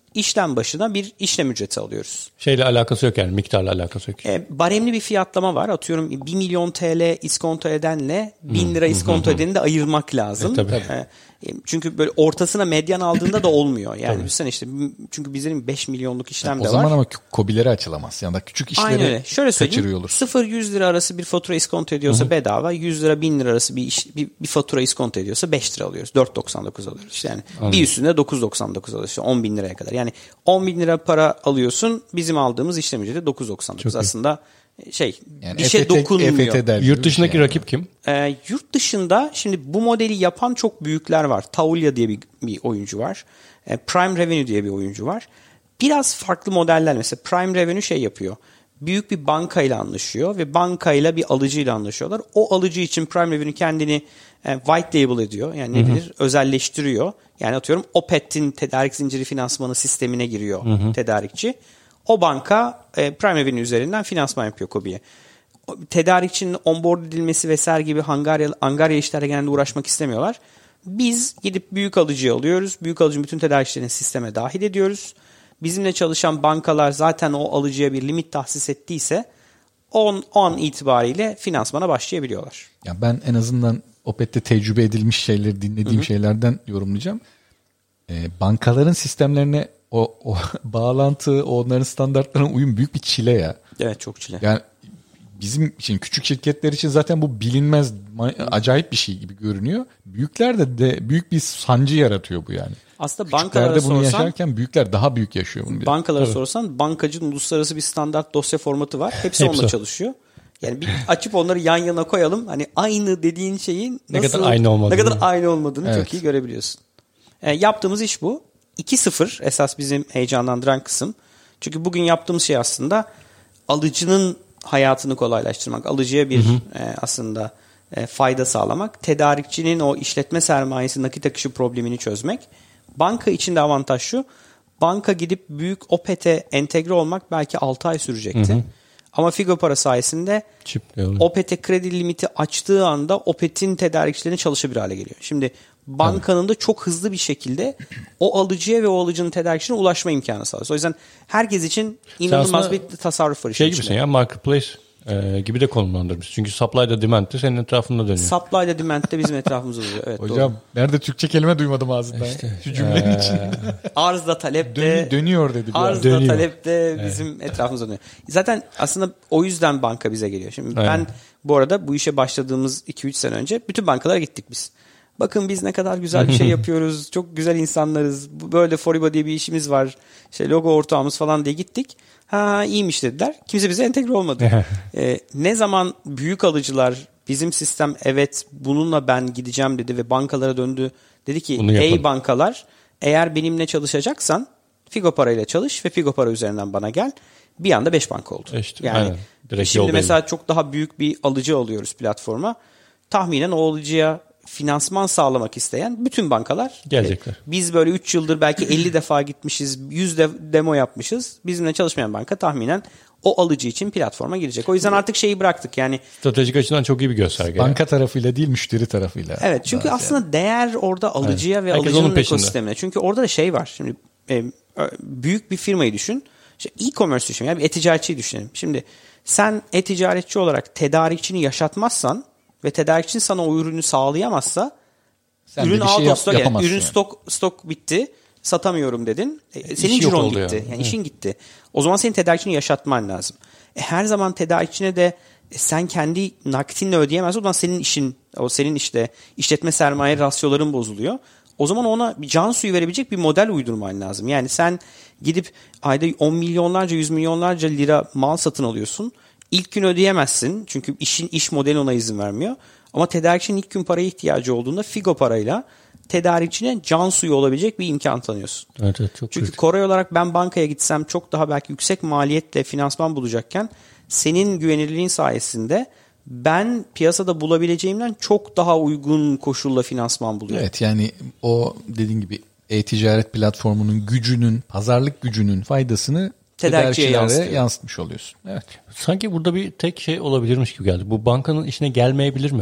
işlem başına bir işlem ücreti alıyoruz. Şeyle alakası yok yani, miktarla alakası yok. E, baremli bir fiyatlama var. Atıyorum bir milyon T L iskonto edenle bin lira iskonto edeni de ayırmak lazım. E, tabii. E, çünkü böyle ortasına medyan aldığında da olmuyor. Yani sen işte çünkü bizlerin beş milyonluk işlem yani de var. var. O zaman ama KOBİ'leri açılamaz. Yani da küçük işleri kaçırıyor olur. sıfır yüz lira arası bir fatura iskonto ediyorsa Hı-hı. bedava, yüz lira bin lira arası bir, iş, bir, bir fatura iskonto ediyorsa beş lira alıyoruz. dört doksan dokuz alıyoruz. İşte yani Anladım. bir üstünde dokuz doksan dokuz alıyoruz. İşte on bin liraya kadar. Yani on bin lira para alıyorsun. Bizim aldığımız işlem ücreti dokuz doksan dokuz. Çok aslında iyi. Şey yani bir şey dokunmuyor. Yurt dışındaki şey rakip kim? Ee, yurt dışında şimdi bu modeli yapan çok büyükler var. Taulia diye bir, bir oyuncu var. Ee, Prime Revenue diye bir oyuncu var. Biraz farklı modeller, mesela Prime Revenue şey yapıyor. Büyük bir bankayla anlaşıyor ve bankayla bir alıcıyla anlaşıyorlar. O alıcı için Prime Revenue kendini e, white label ediyor. Yani ne bilir özelleştiriyor. Yani atıyorum Opet'in tedarik zinciri finansmanı sistemine giriyor hı hı. tedarikçi. O banka e, Prime Revenue üzerinden finansman yapıyor KOBİ'ye. Tedarikçinin onboard edilmesi vesaire gibi Angarya, Angarya işlerle genelde uğraşmak istemiyorlar. Biz gidip büyük alıcıyı alıyoruz. Büyük alıcının bütün tedarikçilerini sisteme dahil ediyoruz. Bizimle çalışan bankalar zaten o alıcıya bir limit tahsis ettiyse on, o an itibariyle finansmana başlayabiliyorlar. Ya ben en azından Opet'te tecrübe edilmiş şeyleri dinlediğim Hı-hı. şeylerden yorumlayacağım. Ee, bankaların sistemlerine o, o bağlantı, onların standartlarına uyum büyük bir çile ya. Evet, çok çile. Yani bizim için, küçük şirketler için zaten bu bilinmez, acayip bir şey gibi görünüyor. Büyükler de, de büyük bir sancı yaratıyor bu yani. Aslında bankalara bunu bunu sorsan, yaşarken büyükler daha büyük yaşıyor bunu. Bankalara Tabii. sorsan bankacının uluslararası bir standart dosya formatı var. Hepsi, Hepsi onunla çalışıyor. Yani bir açıp onları yan yana koyalım. Hani aynı dediğin şeyin ne nasıl kadar aynı olmadığını, ne kadar aynı olmadığını evet. çok iyi görebiliyorsun. E, yaptığımız iş bu. iki sıfır esas bizim heyecanlandıran kısım. Çünkü bugün yaptığımız şey aslında alıcının hayatını kolaylaştırmak. Alıcıya bir hı hı. E, aslında e, fayda sağlamak. Tedarikçinin o işletme sermayesi nakit akışı problemini çözmek. Banka için de avantaj şu. Banka gidip büyük Opet'e entegre olmak belki altı ay sürecekti. Hı hı. Ama Figopara sayesinde Opet'e kredi limiti açtığı anda Opet'in tedarikçilerine çalışabilir hale geliyor. Şimdi bankanın da çok hızlı bir şekilde o alıcıya ve o alıcının tedarikçisine ulaşma imkanı sağlıyor. O yüzden herkes için inanılmaz bir tasarruf var. Şey gibisin ya, marketplace e, gibi de konumlandırmış. Çünkü supply da demand de senin etrafında dönüyor. Supply da demand de bizim etrafımızda dönüyor. Evet, hocam doğru. Nerede Türkçe kelime duymadım ağzından. İşte, şu cümlenin ee... için. Arz da talep de. Dön, dönüyor dedi. Arz da talep de bizim evet. etrafımızda dönüyor. Zaten aslında o yüzden banka bize geliyor. Şimdi Aynen. ben bu arada bu işe başladığımız iki üç sene önce bütün bankalara gittik biz. Bakın biz ne kadar güzel bir şey yapıyoruz. Çok güzel insanlarız. Böyle Foriba diye bir işimiz var. İşte logo ortağımız falan diye gittik. Ha iyiymiş dediler. Kimse bize entegre olmadı. ee, ne zaman büyük alıcılar bizim sistem evet bununla ben gideceğim dedi ve bankalara döndü. Dedi ki ey bankalar eğer benimle çalışacaksan Figopara ile çalış ve Figopara üzerinden bana gel. Bir anda beş banka oldu. İşte, yani şimdi mesela çok daha büyük bir alıcı alıyoruz platforma. Tahminen o alıcıya finansman sağlamak isteyen bütün bankalar gelecekler. Biz böyle üç yıldır belki elli defa gitmişiz, yüz de demo yapmışız. Bizimle çalışmayan banka tahminen o alıcı için platforma girecek. O yüzden artık şeyi bıraktık. Yani stratejik açıdan çok iyi bir gösterge. Banka yani. tarafıyla değil, müşteri tarafıyla. Evet, çünkü aslında yani. değer orada alıcıya evet. ve Herkes alıcının ekosistemine. Çünkü orada da şey var. Şimdi e, büyük bir firmayı düşün. İşte e-commerce düşün. Yani bir e-ticaretçiyi düşünelim. Şimdi sen e-ticaretçi olarak tedarikçini yaşatmazsan ve tedarikçinin sana o ürünü sağlayamazsa sen ürün out of stock, yani ürün yani. stok stok bitti, satamıyorum dedin. E, senin ciron gitti. Yani, yani işin gitti. O zaman senin tedarikçini yaşatman lazım. E, her zaman tedarikçine de e, sen kendi nakitinle ödeyemezsin. O zaman senin işin, o senin işte işletme sermaye rasyoların bozuluyor. O zaman ona bir can suyu verebilecek bir model uydurman lazım. Yani sen gidip ayda on milyonlarca, yüz milyonlarca lira mal satın alıyorsun. İlk gün ödeyemezsin çünkü işin iş modeli ona izin vermiyor. Ama tedarikçinin ilk gün paraya ihtiyacı olduğunda Figo parayla tedarikçine can suyu olabilecek bir imkan tanıyorsun. Evet, evet, çok çünkü kritik. Koray olarak ben bankaya gitsem çok daha belki yüksek maliyetle finansman bulacakken senin güvenilirliğin sayesinde ben piyasada bulabileceğimden çok daha uygun koşulla finansman buluyorum. Evet, yani o dediğin gibi e-ticaret platformunun gücünün, pazarlık gücünün faydasını tedarikçilere yansıtmış oluyorsun. Evet. Sanki burada bir tek şey olabilirmiş gibi geldi. Bu bankanın işine gelmeyebilir mi?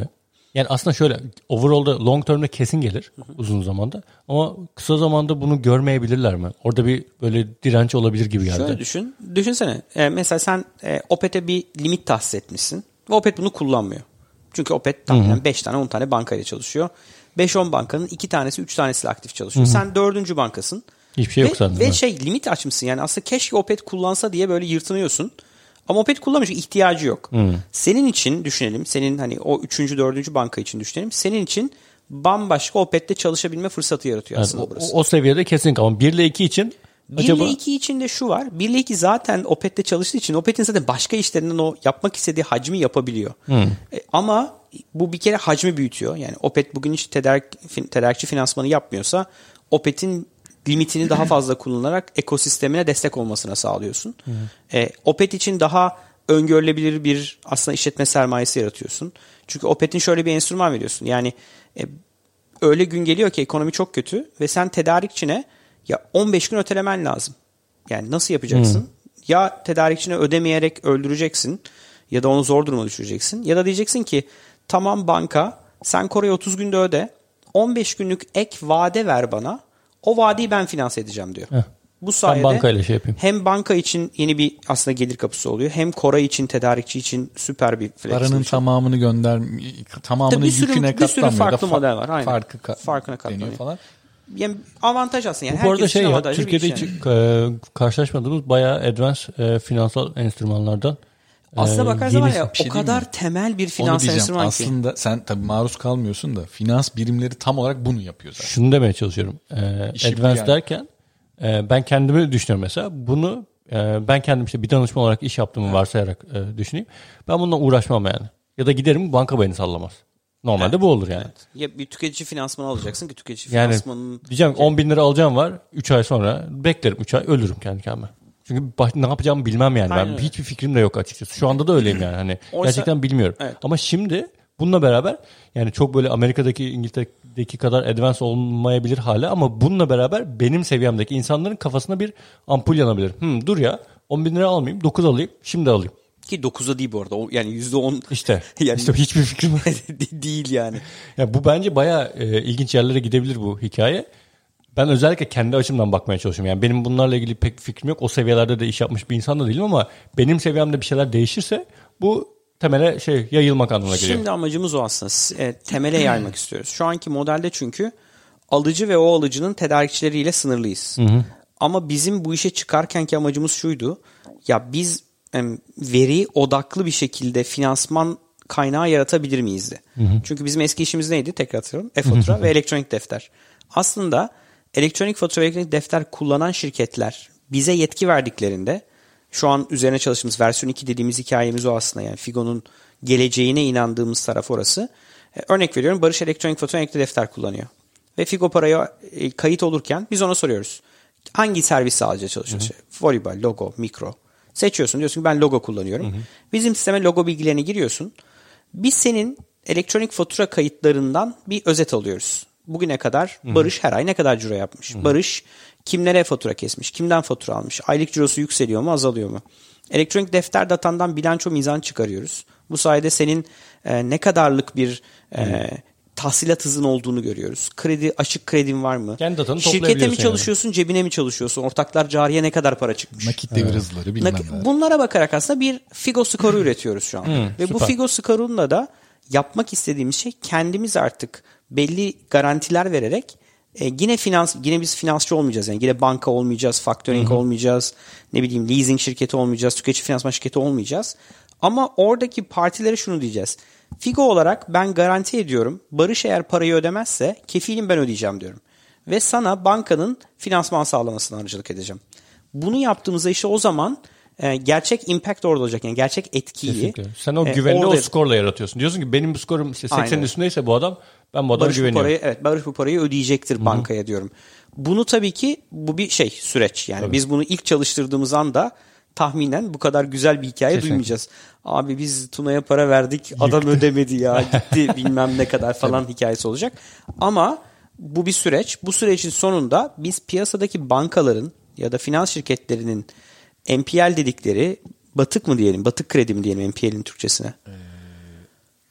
Yani aslında şöyle overall'da long term'de kesin gelir hı hı. uzun zamanda ama kısa zamanda bunu görmeyebilirler mi? Orada bir böyle direnç olabilir gibi geldi. Şöyle düşün. Düşünsene. E, mesela sen e, Opet'e bir limit tahsis etmişsin ve Opet bunu kullanmıyor. Çünkü Opet tahminen beş tane on tane bankayla çalışıyor. beş on bankanın iki tanesi üç tanesiyle aktif çalışıyor. Hı hı. Sen dördüncü bankasın. Hiçbir şey ve, yok sende. Ve şey limit açmışsın yani aslında keşke Opet kullansa diye böyle yırtınıyorsun. Ama Opet kullanmıyor çünkü ihtiyacı yok. Hmm. Senin için düşünelim. Senin hani o üçüncü, dördüncü banka için düşünelim. Senin için bambaşka Opet'te çalışabilme fırsatı yaratıyor aslında yani burası. O, o seviyede kesinlikle ama bir ile iki için bir acaba... ile iki için de şu var. bir ile iki zaten Opet'te çalıştığı için Opet'in zaten başka işlerinden o yapmak istediği hacmi yapabiliyor. Hmm. E, ama bu bir kere hacmi büyütüyor. Yani Opet bugün hiç tedarik, tedarikçi finansmanı yapmıyorsa Opet'in limitini daha fazla kullanarak ekosistemine destek olmasına sağlıyorsun. Hmm. E, Opet için daha öngörülebilir bir aslında işletme sermayesi yaratıyorsun. Çünkü Opet'in şöyle bir enstrüman veriyorsun. Yani e, öyle gün geliyor ki ekonomi çok kötü ve sen tedarikçine ya on beş gün ötelemen lazım. Yani nasıl yapacaksın? Hmm. Ya tedarikçine ödemeyerek öldüreceksin ya da onu zor duruma düşüreceksin. Ya da diyeceksin ki tamam banka sen Koray'a otuz günde öde. on beş günlük ek vade ver bana. O vadeyi ben finanse edeceğim diyor. Heh. Bu sayede bankayla şey yapayım. Hem banka için yeni bir aslında gelir kapısı oluyor. Hem Koray için, tedarikçi için süper bir flex. Paranın tamamını gönder, tamamını bir sürü, yüküne katlanmıyor. Bir sürü farklı fa- model var. Aynen. Farkı ka- Farkına katlanıyor falan. Yani avantaj aslında. Yani bu arada şey ya, Türkiye'de şey. hiç e, karşılaşmadığımız bayağı advanced e, finansal enstrümanlardan. Aslına e, bakarsan var ya bir şey o kadar mi? temel bir finans enstrüman ki. Aslında sen tabii maruz kalmıyorsun da finans birimleri tam olarak bunu yapıyor zaten. Şunu demeye çalışıyorum. E, advanced yani. derken e, ben kendimi düşünüyorum mesela. Bunu e, ben kendim işte bir danışman olarak iş yaptığımı evet. varsayarak e, düşüneyim. Ben bununla uğraşmam yani. Ya da giderim banka beni sallamaz. Normalde evet. bu olur yani. Evet. Ya bir tüketici finansmanı alacaksın ki tüketici yani, finansmanının... Diyeceğim on bin lira alacağım var. üç ay sonra beklerim. üç ay ölürüm kendi kendime. Çünkü baş, ne yapacağımı bilmem yani. Aynen. Ben hiçbir fikrim de yok açıkçası. Şu anda da öyleyim yani. Hani Oysa, gerçekten bilmiyorum. Evet. Ama şimdi bununla beraber yani çok böyle Amerika'daki, İngiltere'deki kadar advance olmayabilir hala ama bununla beraber benim seviyemdeki insanların kafasına bir ampul yanabilir. Hmm, dur ya on bin lira almayayım, dokuz alayım, şimdi alayım. Ki dokuzda değil bu arada. O, yani yüzde on. İşte. yani işte hiçbir fikrim yok. değil yani. Ya bu bence bayağı e, ilginç yerlere gidebilir bu hikaye. Ben özellikle kendi açımdan bakmaya çalışıyorum. Yani benim bunlarla ilgili pek fikrim yok. O seviyelerde de iş yapmış bir insan da değilim ama benim seviyemde bir şeyler değişirse bu temele şey yayılmak anlamına geliyor. Şimdi amacımız o aslında. E, temele yaymak istiyoruz. Şu anki modelde çünkü alıcı ve o alıcının tedarikçileriyle sınırlıyız. Hı hı. Ama bizim bu işe çıkarkenki amacımız şuydu. Ya biz e, veri odaklı bir şekilde finansman kaynağı yaratabilir miyiz de. Hı hı. Çünkü bizim eski işimiz neydi? Tekrar hatırlıyorum. E-fatura ve elektronik defter. Aslında elektronik fatura ve elektronik defter kullanan şirketler bize yetki verdiklerinde şu an üzerine çalıştığımız versiyon iki dediğimiz hikayemiz o aslında. Yani Figo'nun geleceğine inandığımız taraf orası. Ee, örnek veriyorum Barış elektronik fatura ve elektronik defter kullanıyor. Ve Figo paraya e, kayıt olurken biz ona soruyoruz. Hangi servis sağlayıcı çalışıyorsun? Volleyball, Logo, Mikro. Seçiyorsun diyorsun ki ben Logo kullanıyorum. Hı hı. Bizim sisteme Logo bilgilerini giriyorsun. Biz senin elektronik fatura kayıtlarından bir özet alıyoruz. Bugüne kadar Barış Hı-hı. her ay ne kadar ciro yapmış? Hı-hı. Barış kimlere fatura kesmiş? Kimden fatura almış? Aylık cirosu yükseliyor mu, azalıyor mu? Elektronik defter datandan bilanço mizan çıkarıyoruz. Bu sayede senin e, ne kadarlık bir e, tahsilat hızın olduğunu görüyoruz. Kredi, açık kredin var mı? Kendi datanı Şirkete mi çalışıyorsun, yani. Cebine mi çalışıyorsun? Ortaklar cariye ne kadar para çıkmış? Nakit devir hızları bilmem ne. Bunlara bakarak aslında bir Figo skoru üretiyoruz şu an. Hı, Ve süper. Bu Figo skorunla da yapmak istediğimiz şey kendimiz artık belli garantiler vererek e, yine finans yine biz finansçı olmayacağız yani yine banka olmayacağız, factoring olmayacağız, ne bileyim leasing şirketi olmayacağız, tüketici finansman şirketi olmayacağız. Ama oradaki partilere şunu diyeceğiz. Figo olarak ben garanti ediyorum. Barış eğer parayı ödemezse kefilim ben ödeyeceğim diyorum. Ve sana bankanın finansman sağlamasına aracılık edeceğim. Bunu yaptığımızda işte o zaman e, gerçek impact orada olacak. Yani gerçek etkiyi. Kesinlikle. Sen o güveni e, orada... o skorla yaratıyorsun. Diyorsun ki benim bu skorum işte seksenin üstündeyse bu adam ben bu adama Barış güveniyorum. Bu parayı, evet Barış bu parayı ödeyecektir Hı-hı. bankaya diyorum. Bunu tabii ki bu bir şey süreç. Yani tabii. Biz bunu ilk çalıştırdığımız anda tahminen bu kadar güzel bir hikaye Kesinlikle. Duymayacağız. Abi biz Tuna'ya para verdik Yıktı. Adam ödemedi ya gitti bilmem ne kadar falan Tabii. hikayesi olacak. Ama bu bir süreç. Bu sürecin sonunda biz piyasadaki bankaların ya da finans şirketlerinin N P L dedikleri batık mı diyelim batık kredi mi diyelim N P L'in Türkçesine? Ee,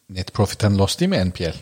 Net profit and loss değil mi N P L?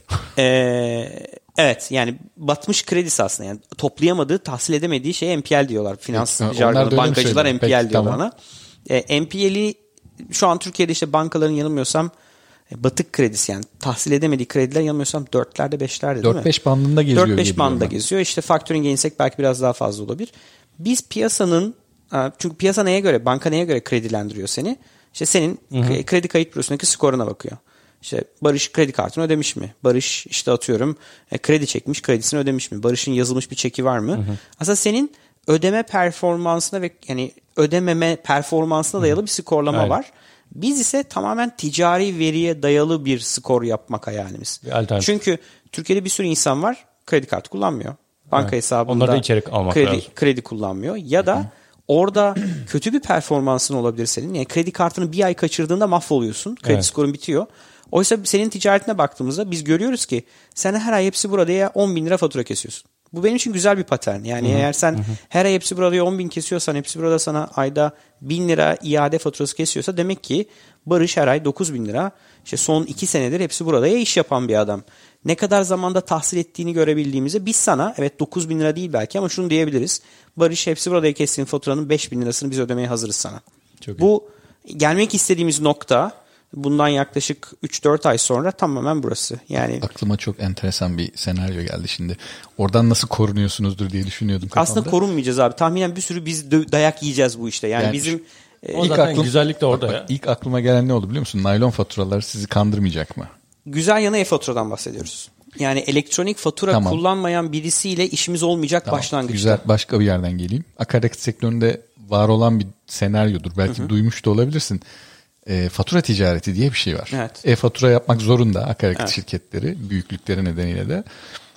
Ee, evet yani batmış kredisi aslında. Yani toplayamadığı, tahsil edemediği şeye N P L diyorlar. Finans Peki, jargonu, bankacılar N P L Peki, diyorlar tamam. ona. Ee, N P L'i şu an Türkiye'de işte bankaların yanılmıyorsam batık kredisi yani tahsil edemediği krediler yanılmıyorsam dörtlerde beşlerde değil mi? dört beş bandında geziyor. dört beş bandında geziyor. İşte factoring'e insek belki biraz daha fazla olabilir. Biz piyasanın, çünkü piyasa neye göre, banka neye göre kredilendiriyor seni? İşte senin hı hı. kredi kayıt bürosundaki skoruna bakıyor. İşte Barış kredi kartını ödemiş mi? Barış işte atıyorum kredi çekmiş, kredisini ödemiş mi? Barış'ın yazılmış bir çeki var mı? Hı hı. Aslında senin ödeme performansına ve yani ödememe performansına dayalı bir skorlama Aynen. var. Biz ise tamamen ticari veriye dayalı bir skor yapmak hayalimiz. Çünkü Türkiye'de bir sürü insan var kredi kartı kullanmıyor. Banka evet. hesabında içerik almak kredi, lazım. kredi kullanmıyor. Ya da orada kötü bir performansın olabilir senin. Yani kredi kartını bir ay kaçırdığında mahvoluyorsun. Kredi evet. skorun bitiyor. Oysa senin ticaretine baktığımızda biz görüyoruz ki sen her ay hepsi burada ya on bin lira fatura kesiyorsun. Bu benim için güzel bir patern. Yani hı-hı, eğer sen hı-hı. her ay hepsi burada on bin kesiyorsan, hepsi burada sana ayda bin lira iade faturası kesiyorsa demek ki Barış her ay dokuz bin lira işte son iki senedir hepsi burada ya iş yapan bir adam. Ne kadar zamanda tahsil ettiğini görebildiğimizde biz sana evet dokuz bin lira değil belki ama şunu diyebiliriz. Barış hepsi burada kestiğin faturanın beş bin lirasını biz ödemeye hazırız sana. Çok Bu iyi. Gelmek istediğimiz nokta bundan yaklaşık üç dört ay sonra tamamen burası. Yani aklıma çok enteresan bir senaryo geldi şimdi. Oradan nasıl korunuyorsunuzdur diye düşünüyordum kafamda. Aslında korunmayacağız abi. Tahminen bir sürü biz dayak yiyeceğiz bu işte. Yani, yani bizim o zaten aklım, güzellik de orada bak, ya. İlk aklıma gelen ne oldu biliyor musun? Naylon faturalar sizi kandırmayacak mı? Güzel yanı e-faturadan bahsediyoruz. Yani elektronik fatura tamam. kullanmayan birisiyle işimiz olmayacak tamam. başlangıçta. Güzel, başka bir yerden geleyim. Akaryakıt sektöründe var olan bir senaryodur. Belki Hı-hı. duymuş da olabilirsin. E, fatura ticareti diye bir şey var. Evet. E-fatura yapmak zorunda akaryakıt evet. şirketleri büyüklükleri nedeniyle de.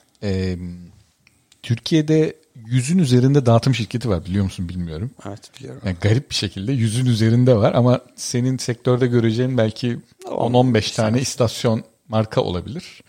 E, Türkiye'de yüzün üzerinde dağıtım şirketi var biliyor musun bilmiyorum. Evet biliyorum. Yani garip bir şekilde yüzün üzerinde var ama senin sektörde göreceğin belki on on beş tane istasyon marka olabilir.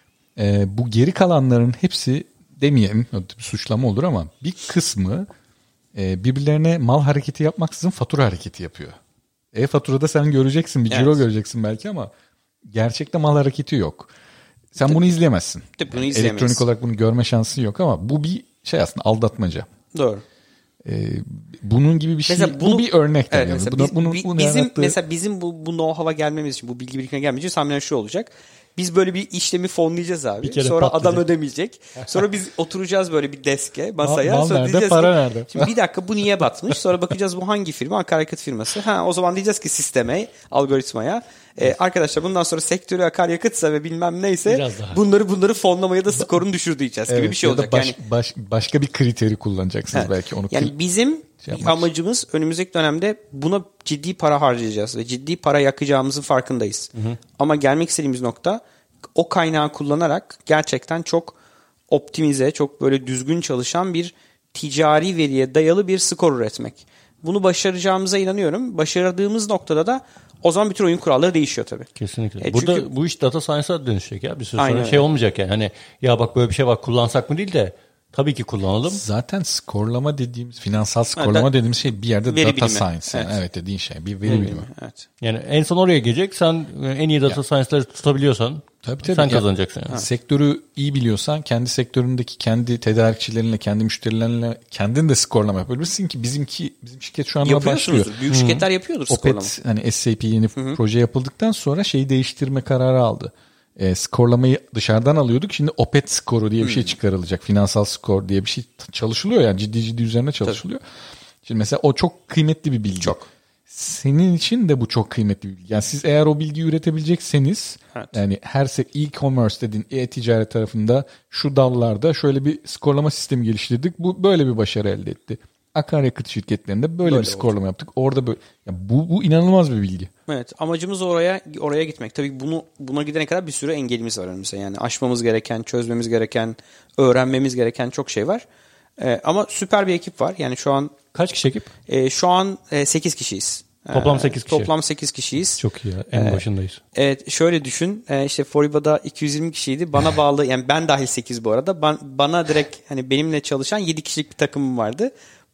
E, bu geri kalanların hepsi demeyelim bir suçlama olur ama bir kısmı e, birbirlerine mal hareketi yapmaksızın fatura hareketi yapıyor. E-faturada sen göreceksin bir ciro evet. göreceksin belki ama gerçekte mal hareketi yok. Sen Tabii. bunu izleyemezsin. Tabii bunu izleyemeyiz. Elektronik olarak bunu görme şansın yok ama bu bir şey aslında aldatmaca. Doğru. Ee, bunun gibi bir şey. Bunu, bu bir örnek. Evet, yani. mesela biz, bunu, bunu bizim yarattığı... mesela bizim bu, bu know-how'a gelmemiz için, bu bilgi birikimine gelmemiz için tahminen şu olacak. Biz böyle bir işlemi fonlayacağız abi. Sonra patlayacak. Adam ödemeyecek. Sonra biz oturacağız böyle bir deske, masaya. Mal, mal sonra nerede, para ki, nerede? Şimdi bir dakika bu niye batmış? Sonra bakacağız bu hangi firma? Akaryakıt firması. Ha o zaman diyeceğiz ki sisteme, algoritmaya. Ee, arkadaşlar bundan sonra sektörü akaryakıtsa ve bilmem neyse bunları bunları fonlamaya da skorunu düşür diyeceğiz gibi evet, bir şey olacak. Baş, yani baş, başka bir kriteri kullanacaksınız evet. belki onu. Yani bizim şey amacımız önümüzdeki dönemde buna ciddi para harcayacağız ve ciddi para yakacağımızın farkındayız. Hı hı. Ama gelmek istediğimiz nokta o kaynağı kullanarak gerçekten çok optimize, çok böyle düzgün çalışan bir ticari veriye dayalı bir skor üretmek. Bunu başaracağımıza inanıyorum. Başardığımız noktada da o zaman bütün oyun kuralları değişiyor tabii. Kesinlikle. E Burada çünkü, bu iş data science'a dönüşecek ya. Bir süre sonra şey olmayacak yani. Hani ya bak böyle bir şey var kullansak mı değil de tabii ki kullanalım. Zaten skorlama dediğimiz, finansal skorlama evet, dediğimiz şey bir yerde data bilimi. Science. Yani. Evet. evet dediğin şey bir veri Hı, bilimi. Evet. Yani en son oraya gelecek. Sen en iyi data ya. Science'ları tutabiliyorsan tabii, tabii. sen kazanacaksın. Yani. Sektörü iyi biliyorsan kendi sektöründeki kendi tedarikçilerinle, kendi müşterilerinle kendin de skorlama yapabilirsin ki bizimki bizim şirket şu anda başlıyor. Büyük Hı. şirketler yapıyordur skorlama. Opet hani S A P yeni Hı-hı. proje yapıldıktan sonra şeyi değiştirme kararı aldı. E, skorlamayı dışarıdan alıyorduk. Şimdi Opet skoru diye bir şey çıkarılacak. Finansal skor diye bir şey çalışılıyor yani ciddi ciddi üzerine çalışılıyor. Tabii. Şimdi mesela o çok kıymetli bir bilgi. Çok. Senin için de bu çok kıymetli bir bilgi. Yani siz eğer o bilgiyi üretebilecekseniz evet. yani her e-commerce dediğin e-ticaret tarafında şu dallarda şöyle bir skorlama sistemi geliştirdik. Bu böyle bir başarı elde etti. Akaryakıt şirketlerinde böyle, böyle bir skorlama olacak. yaptık. Orada böyle yani bu bu inanılmaz bir bilgi. Evet, amacımız oraya oraya gitmek. Tabii bunu buna gidene kadar bir sürü engelimiz var önümüzde. Yani aşmamız gereken, çözmemiz gereken, öğrenmemiz gereken çok şey var. Ee, ama süper bir ekip var. Yani şu an kaç kişi ekip? E, şu an e, sekiz kişiyiz. Toplam sekiz kişi. Toplam sekiz kişiyiz. Çok iyi ya. En ee, başındayız. Evet, şöyle düşün. E, işte Foriba'da iki yüz yirmi kişiydi. Bana bağlı yani ben dahil sekiz bu arada. Ban, bana direkt hani benimle çalışan yedi kişilik bir takımım vardı.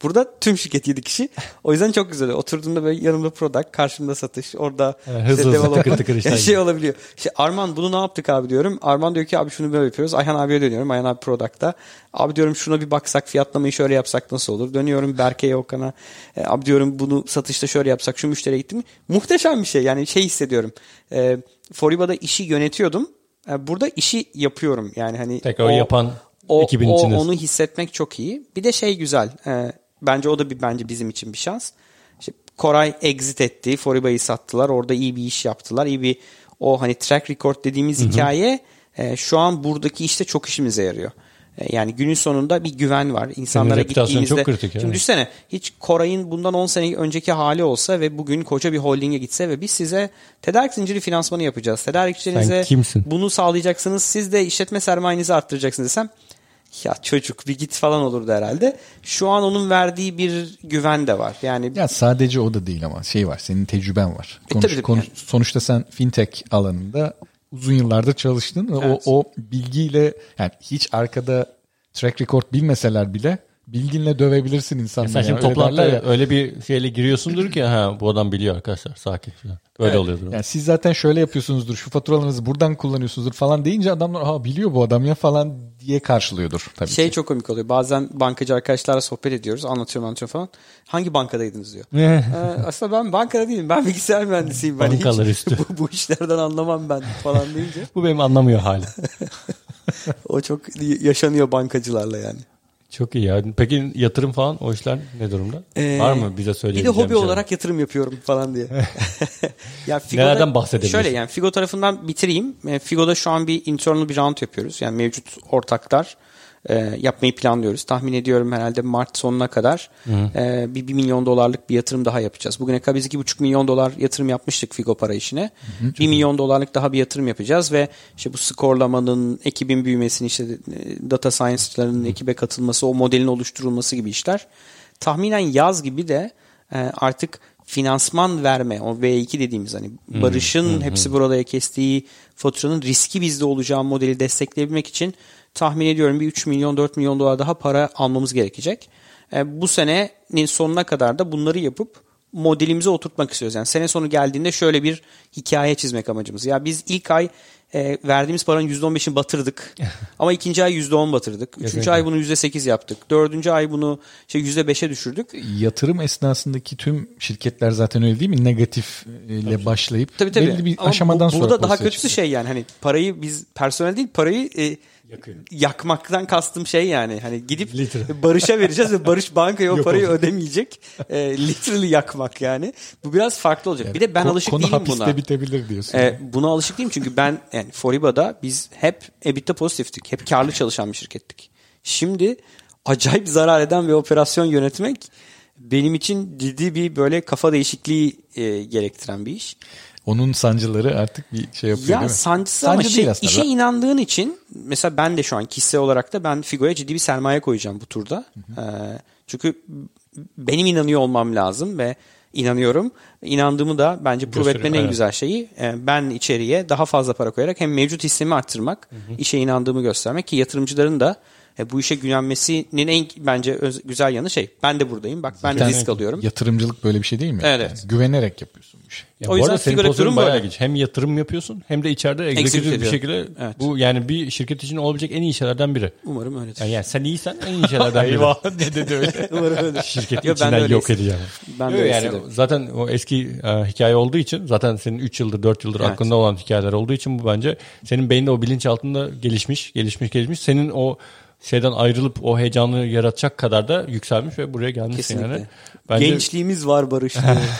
Burada tüm şirket yedi kişi. O yüzden çok güzel. Oturduğumda böyle yanımda product, karşımda satış. Orada yani hızlı işte hızlı tıkır tıkır yani şey olabiliyor. İşte Arman bunu ne yaptık abi diyorum. Arman diyor ki abi şunu böyle yapıyoruz. Ayhan abiye dönüyorum. Ayhan abi product'ta. Abi diyorum şuna bir baksak, fiyatlamayı şöyle yapsak nasıl olur? Dönüyorum Berke'ye, Okan'a. E, abi diyorum bunu satışta şöyle yapsak, şu müşteriye gittim mi? Muhteşem bir şey. Yani şey hissediyorum. E, Foriba'da işi yönetiyordum. E, burada işi yapıyorum. Yani hani tekrar o yapan o, ekibin o, içinde. onu hissetmek çok iyi. Bir de şey güzel. E, bence o da bir bence bizim için bir şans. İşte Koray exit etti. Foriba'yı sattılar. Orada iyi bir iş yaptılar. İyi bir o hani track record dediğimiz Hı-hı. hikaye e, şu an buradaki işte çok işimize yarıyor. E, yani günün sonunda bir güven var. İnsanlara gittiğinizde. Çok kritik, şimdi yani. Düşünsene hiç Koray'ın bundan on sene önceki hali olsa ve bugün koca bir holdinge gitse ve biz size tedarik zinciri finansmanı yapacağız. Tedarikçilerinize bunu sağlayacaksınız. Siz de işletme sermayenizi arttıracaksınız desem ya çocuk bir git falan olurdu herhalde. Şu an onun verdiği bir güven de var. Yani ya sadece o da değil ama şey var. Senin tecrüben var. Konuş, e, tabii, konuş, yani. Sonuçta sen fintech alanında uzun yıllardır çalıştın ve evet. o, o bilgiyle yani hiç arkada track record bilmeseler bile bilginle dövebilirsin insanları. Sen şimdi yani. toplantıda öyle, öyle bir şeyle giriyorsundur ki ha bu adam biliyor arkadaşlar sakin falan. Öyle evet. oluyordur. Yani siz zaten şöyle yapıyorsunuzdur, şu faturalarınızı buradan kullanıyorsunuzdur falan deyince adamlar ha biliyor bu adam ya falan diye karşılıyordur tabii Şey ki. Çok komik oluyor. Bazen bankacı arkadaşlarla sohbet ediyoruz. Anlatıyorum anlatıyorum falan. Hangi bankadaydınız diyor. ee, aslında ben bankada değilim. Ben bilgisayar mühendisiyim. Ben Bankalar hiç üstü. bu, bu işlerden anlamam ben falan deyince. Bu benim anlamıyor hali. O çok yaşanıyor bankacılarla yani. Çok iyi ya. Peki yatırım falan o işler ne durumda? Ee, Var mı bize söyleyebileceğin? Bir de hobi şey olarak yatırım yapıyorum falan diye. ya Figo'da, nelerden bahsedebilirsin? Şöyle yani Figo tarafından bitireyim. Figo'da şu an bir internal bir round yapıyoruz. Yani mevcut ortaklar e, yapmayı planlıyoruz. Tahmin ediyorum herhalde Mart sonuna kadar e, bir, bir milyon dolarlık bir yatırım daha yapacağız. Bugüne kadar biz iki buçuk milyon dolar yatırım yapmıştık Figo para işine. Hı hı, bir milyon dolarlık daha bir yatırım yapacağız ve işte bu skorlamanın, ekibin büyümesini, işte data science'ların ekibe katılması, o modelin oluşturulması gibi işler. Tahminen yaz gibi de e, artık finansman verme, o V iki dediğimiz hani Barış'ın hmm, hepsi hmm. burada kestiği faturanın riski bizde olacağı modeli destekleyebilmek için tahmin ediyorum bir üç milyon dört milyon dolar daha para almamız gerekecek. E, bu senenin sonuna kadar da bunları yapıp modelimize oturtmak istiyoruz. Yani sene sonu geldiğinde şöyle bir hikaye çizmek amacımız. Ya biz ilk ay e, verdiğimiz paranın yüzde on beşini batırdık. Ama ikinci ay yüzde on batırdık. Üçüncü ay bunu yüzde sekiz yaptık. Dördüncü ay bunu işte yüzde beşe düşürdük. Yatırım esnasındaki tüm şirketler zaten öyle değil mi? Negatifle başlayıp tabii, tabii. belli bir ama aşamadan bu, sonra burada daha kötüsü çıkıyor. şey yani hani parayı biz personel değil parayı e, Yakıyor. Yakmaktan kastım şey yani hani gidip Literal. Barış'a vereceğiz ve Barış bankaya o parayı ödemeyecek. E, literally yakmak yani. Bu biraz farklı olacak. Yani, bir de ben alışık konu değilim buna. Konu hapiste bitebilir diyorsun. E, buna alışık değilim çünkü ben yani Foriba'da biz hep EBITDA pozitiftik. Hep karlı çalışan bir şirkettik. Şimdi acayip zarar eden bir operasyon yönetmek benim için ciddi bir böyle kafa değişikliği e, gerektiren bir iş. Onun sancıları artık bir şey yapıyor ya, değil mi? Sancısı Sancı ama şey, işe inandığın için mesela ben de şu an kişisel olarak da ben Figo'ya ciddi bir sermaye koyacağım bu turda. Hı hı. Ee, çünkü benim inanıyor olmam lazım ve inanıyorum. İnandığımı da bence prove etmenin en güzel şeyi e, ben içeriye daha fazla para koyarak hem mevcut hissemi arttırmak, hı hı. işe inandığımı göstermek ki yatırımcıların da E, bu işe güvenmesinin en bence öz, güzel yanı şey. Ben de buradayım. Bak ben de risk alıyorum. Yatırımcılık böyle bir şey değil mi? Evet. Yani güvenerek yapıyorsun bu işi. Ya o yüzden senin pozisyonun bayağı geç. Hem yatırım yapıyorsun hem de içeride egzekütif bir şekilde evet. Bu yani bir şirket için olabilecek en iyi şeylerden biri. Umarım öyledir. Yani, yani sen iyisen en iyi şeylerden biri. Eyvah ne dedi öyle. Umarım öyle. Şirketi Yo, içinden yok edeceğim. Ben de yani zaten o eski uh, hikaye olduğu için zaten senin üç yıldır dört yıldır evet. aklında olan hikayeler olduğu için bu bence senin beyninde o bilinç altında gelişmiş, gelişmiş, gelişmiş. Senin o şeyden ayrılıp o heyecanı yaratacak kadar da yükselmiş ve buraya gelmişsin. Kesinlikle. Yani. Bence... Gençliğimiz var Barış.